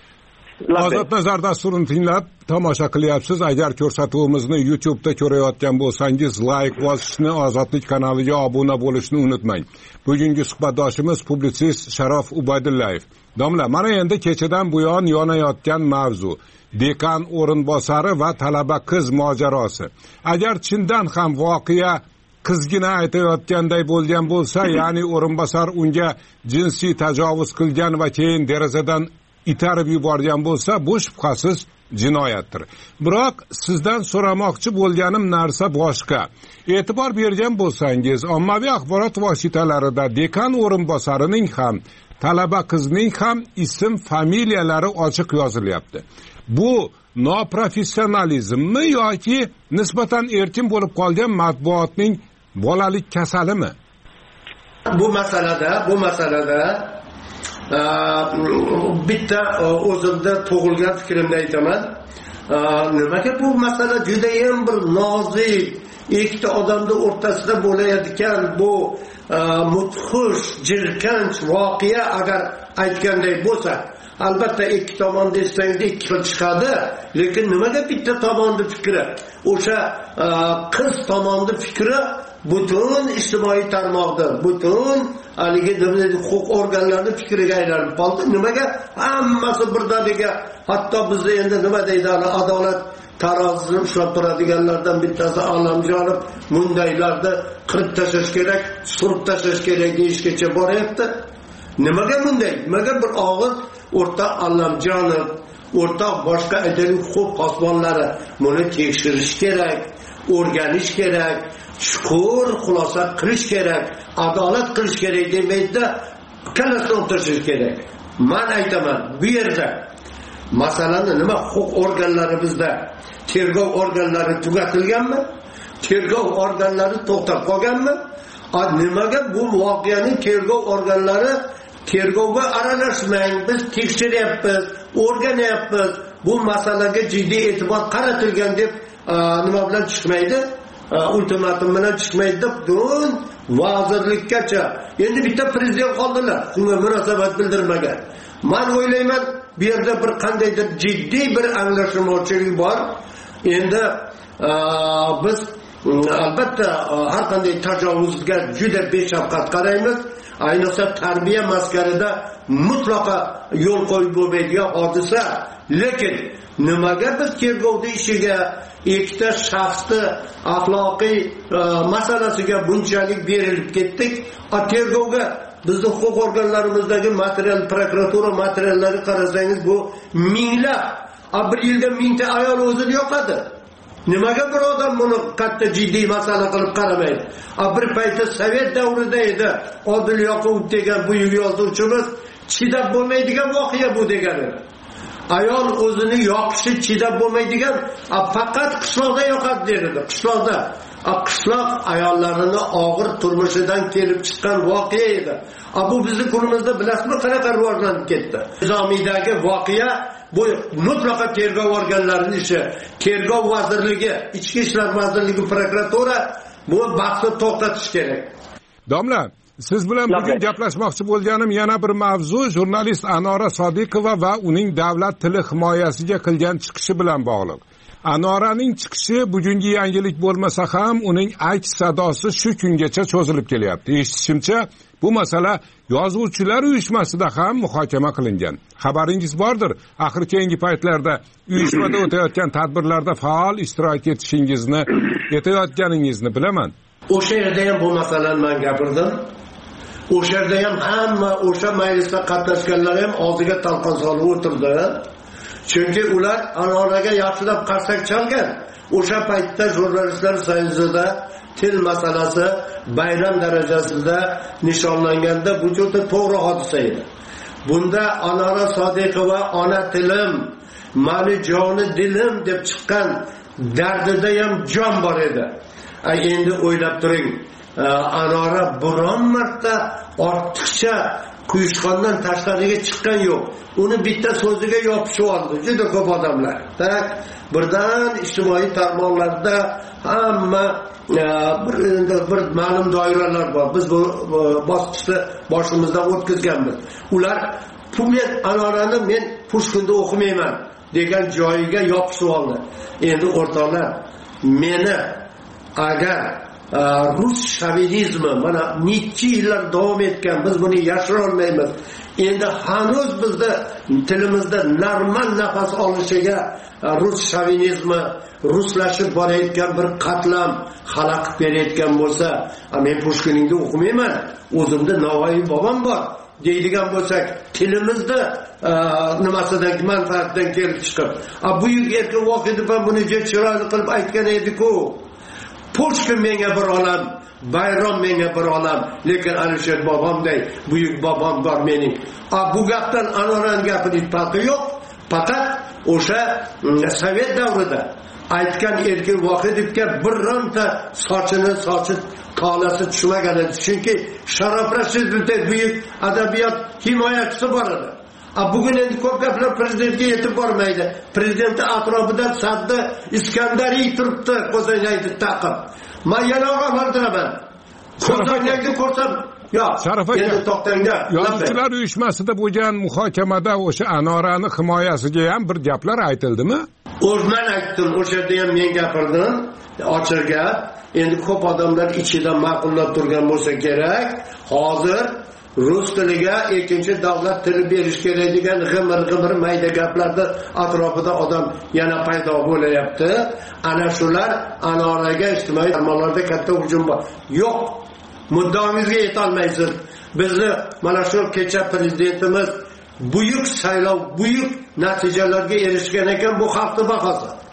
Ozod nazar dasturini tinglab tomosha qilyapsiz. Agar ko'rsatuvimizni YouTube'da ko'rayotgan bo'lsangiz, like bosishni, Ozodlik kanaliga obuna bo'lishni unutmang. Bugungi suhbatdoshimiz publitsist Sharof Ubaydullayev. Domla, mana endi kechadan buyon yonayotgan mavzu dekan o'rinbosari va talaba qiz mojarosi. Agar chindan ham voqea qizgina aytayotganday bo'lgan bo'lsa, ya'ni o'rinbosar unga jinsiy tajovuz qilgan va keyin derazadan itarib yuborgan bo'lsa, bu shubhasiz jinoyatdir. Biroq sizdan so'ramoqchi bo'lganim narsa boshqa. E'tibor bergan bo'lsangiz, ommaviy axborot vositalarida dekan o'rinbosarining ham, talaba qizning ham ism, familiyalari ochiq yozilyapti. Bu noprofessionalizmmi yoki nisbatan erkin bo'lib qolgan matbuotning bolalik kasalimi? Bu masalada bitta o'zimda tug'ilgan fikrimni aytaman. Nimaga bu masala juda ham bir nozik, ikkita odamning o'rtasida bo'layotgan bu mudhish, jirkanch voqea agar aytganday bo'lsa, albatta ikki tomon desangda ikki xil chiqadi, lekin nimaga bitta tomonning fikri, o'sha qiz tomonining fikri butun ijtimoiy tarmoqda, butun haligi huquq organlarining fikriga aylanib qoldi. Nimaga hammasi birdaniga, hatto bizda endi nima deydi, adolat tarozisini ushlab turadiganlardan bittasi Allamjonov mundaylarni qirib tashlash kerak, surib tashlash kerak deyishgacha boryapti. Nimaga bunday? Nimaga bir og'iz o'rtoq Allamjonov, o'rtoq boshqa aytaylik huquq posbonlari buni tekshirish kerak, o'rganish kerak. chuqur xulosa qilish kerak, adolat qilish kerak demaydi-da, kallasini o'tirish kerak. Men aytaman, bu yerda masalani nima huquq organlarimizda tergov organlari tugatilganmi? Tergov organlari to'xtab qolganmi? Nimaga bu voqeaning tergov organlari tergovga aralashmang, biz tekshiryapmiz, o'rganyapmiz, bu masalaga jiddiy e'tibor qaratilgan deb nima bilan chiqmaydi? Ultimatum bilan chiqmaydi butun vazirlikkacha. Endi bitta prezident qoldilar, shunga munosabat bildirmagan. Men o'ylayman, bu yerda bir qandaydir jiddiy bir anglashilmovchilik bor. Endi biz albatta har qanday tajovuzga juda beshafqat qaraymiz. Ayniqsa tarbiya maskanida mutlaqo yo'l qo'yib bo'lmaydigan hodisa. Lekin nimaga biz tergovda ishiga ikkita shaxsni axloqiy masalasiga bunchalik berilib ketdik? Tergovga bizni huquq organlarimizdagi material, prokuratura materiallari qarasangiz, bu minglab, bir yilda 1000 ta ayol o'zini yo'qadi. Nimaga bir odam buni katta jiddiy masala qilib qaramaydi? Bir paytda Sovet davrida edi. Odil Yoqubov degan buyuk yozuvchimiz chidab bo'lmaydigan voqea bu degani. Ayol o'zini yoqishi chidab bo'lmaydigan, faqat qishloqda yoqadi dedi. Qishloqda. Qishloq ayollarini og'ir turmushidan kelib chiqqan voqea edi. Bu bizning kunimizda bilasizmi qanaqa rivojlanib ketdi? Nizomiydagi voqea bu mutlaqo tergov organlarining ishi. Tergov vazirligi, Ichki ishlar vazirligi, prokuratura bu bahsni to'xtatish kerak. Domla, siz bilan bugun gaplashmoqchi bo'lganim yana bir mavzu jurnalist Anora Sodiqova va uning davlat tili himoyasiga qilgan chiqishi bilan bog'liq. Anoraning chiqishi bugungi yangilik bo'lmasa ham uning aks sadosi shu kungacha cho'zilib kelyapti. Eshitishimcha, bu masala yozuvchilar uyushmasida ham muhokama qilingan. Xabaringiz bordir, axir keyingi paytlarda uyushmada o'tayotgan tadbirlarda faol ishtirok etayotganingizni bilaman. O'sha yerda ham bu masalani men gapirdim. O'sha yerda ham hamma o'sha majlisda qatnashganlar ham og'ziga talqon solib o'tirdi. Chunki ular Anoraga yaxshilab qarsak chalgan. O'sha paytda jurnalistlar soyuzida til masalasi bayram darajasida nishonlanganda bu juda to'g'ri hodisa edi. Bunda Anora Sodiqova ona tilim, mani joni dilim deb chiqqan dardida ham jon bor edi. Endi o'ylab turing, Anora biron marta ortiqcha quyushqondan tashqariga chiqqan yo'q. Uni bitta so'ziga yopishib oldi juda ko'p odamlar. Birdan ijtimoiy tarmoqlarda hamma bir ma'lum doiralar bor. Biz bu bosqichni boshimizdan o'tkazganmiz. Ular men Anorani men Pushkinda o'qimayman degan joyiga yopishib oldi. Endi o'rtoqlar, meni agar rus shovinizmi mana necha yillar davom etgan, biz buni yashira olmaymiz. Endi hanuz bizda tilimizda normal nafas olishiga rus shovinizmi, ruslashib borayotgan bir qatlam xalaqit berayotgan bo'lsa, men Pushkiningda o'qimayman, o'zimda Navoiy bobom bor deydigan bo'lsak, tilimizda nimasidan manfaatdan kelib chiqib, buyuk erkin voqeda ham buni chiroyli qilib aytgan edi-ku. Pushkin menga bir olam, bayram menga bir olam, lekin Alisher bobomday buyuk bobom bor mening. Bu gapdan Anoraning gapining farqi yo'q. Faqat o'sha Sovet davrida aytgan Erkin Vohidovga bironta sochi tolasi tushmagan edi. Chunki Sharof Rashidovdek buyuk adabiyot himoyachisi bor edi. Bugun endi ko'p gaplar prezidentga yetib bormaydi. Prezidentning atrofida Sadda Iskandariy turibdi, ko'zoynakni taqib. Men yana gapirtiraman. Ko'zoynakni ko'rsam, yo'q. Sharaf aka, endi to'xtangda. Yozuvchilar uyushmasida bo'lgan muhokamada o'sha Anorani himoyasiga ham bir gaplar aytildimi? O'zman aytdim, o'sha yerda ham men gapirdim, ochiq gap. Endi ko'p odamlar ichidan ma'qullab turgan bo'lsa kerak. Hozir rus tiliga ikkinchi davlat tili berish kerak degan g'imir mayda gaplarda atrofida odam yana paydo bo'layapti. Ana shular Anoraga ijtimoiy tarmoqlarda katta hujum bor. Yo'q, muddaomizga yetolmaysiz. Bizni mana shu kecha prezidentimiz buyuk saylov, buyuk natijalarga erishgan ekan, bu xalqning bahosi.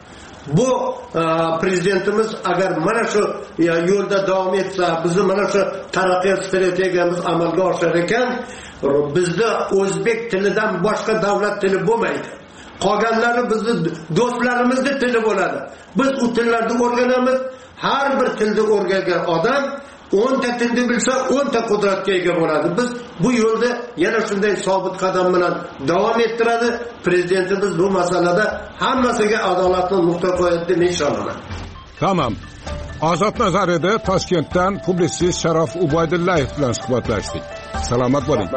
bu prezidentimiz agar mana shu yo'lda davom etsa, bizni mana shu taraqqiyot strategiyamiz amalga oshar ekan, bizda o'zbek tilidan boshqa davlat tili bo'lmaydi. Qolganlari bizni do'stlarimizning tili bo'ladi. Biz u tillarni o'rganamiz. Har bir tilni o'rgangan odam 10 ta tilni bilsa 10 ta qudratga ega bo'ladi. Biz bu yo'lda yana shunday sobit qadam bilan davom ettiradi. Prezidentimiz bu masalada hammasiga adolatli nuqta qo'yadi deb ishonaman. Tamam. Ozod nazarida Toshkentdan publitsist Sharof Ubaydullayev bilan suhbatlashdik. Salomat bo'ling.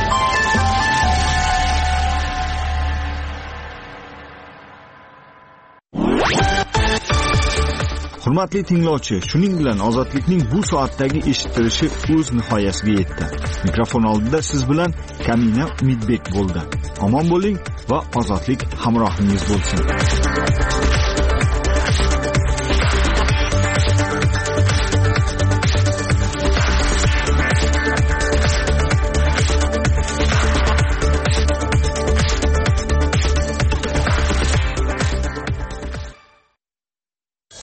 Hurmatli tinglovchi, shuning bilan ozodlikning bu soatdagi eshitilishi o'z nihoyasiga yetdi. Mikrofon oldida siz bilan Kamina Umidbek bo'ldi. Omon bo'ling va ozodlik hamrohingiz bo'lsin.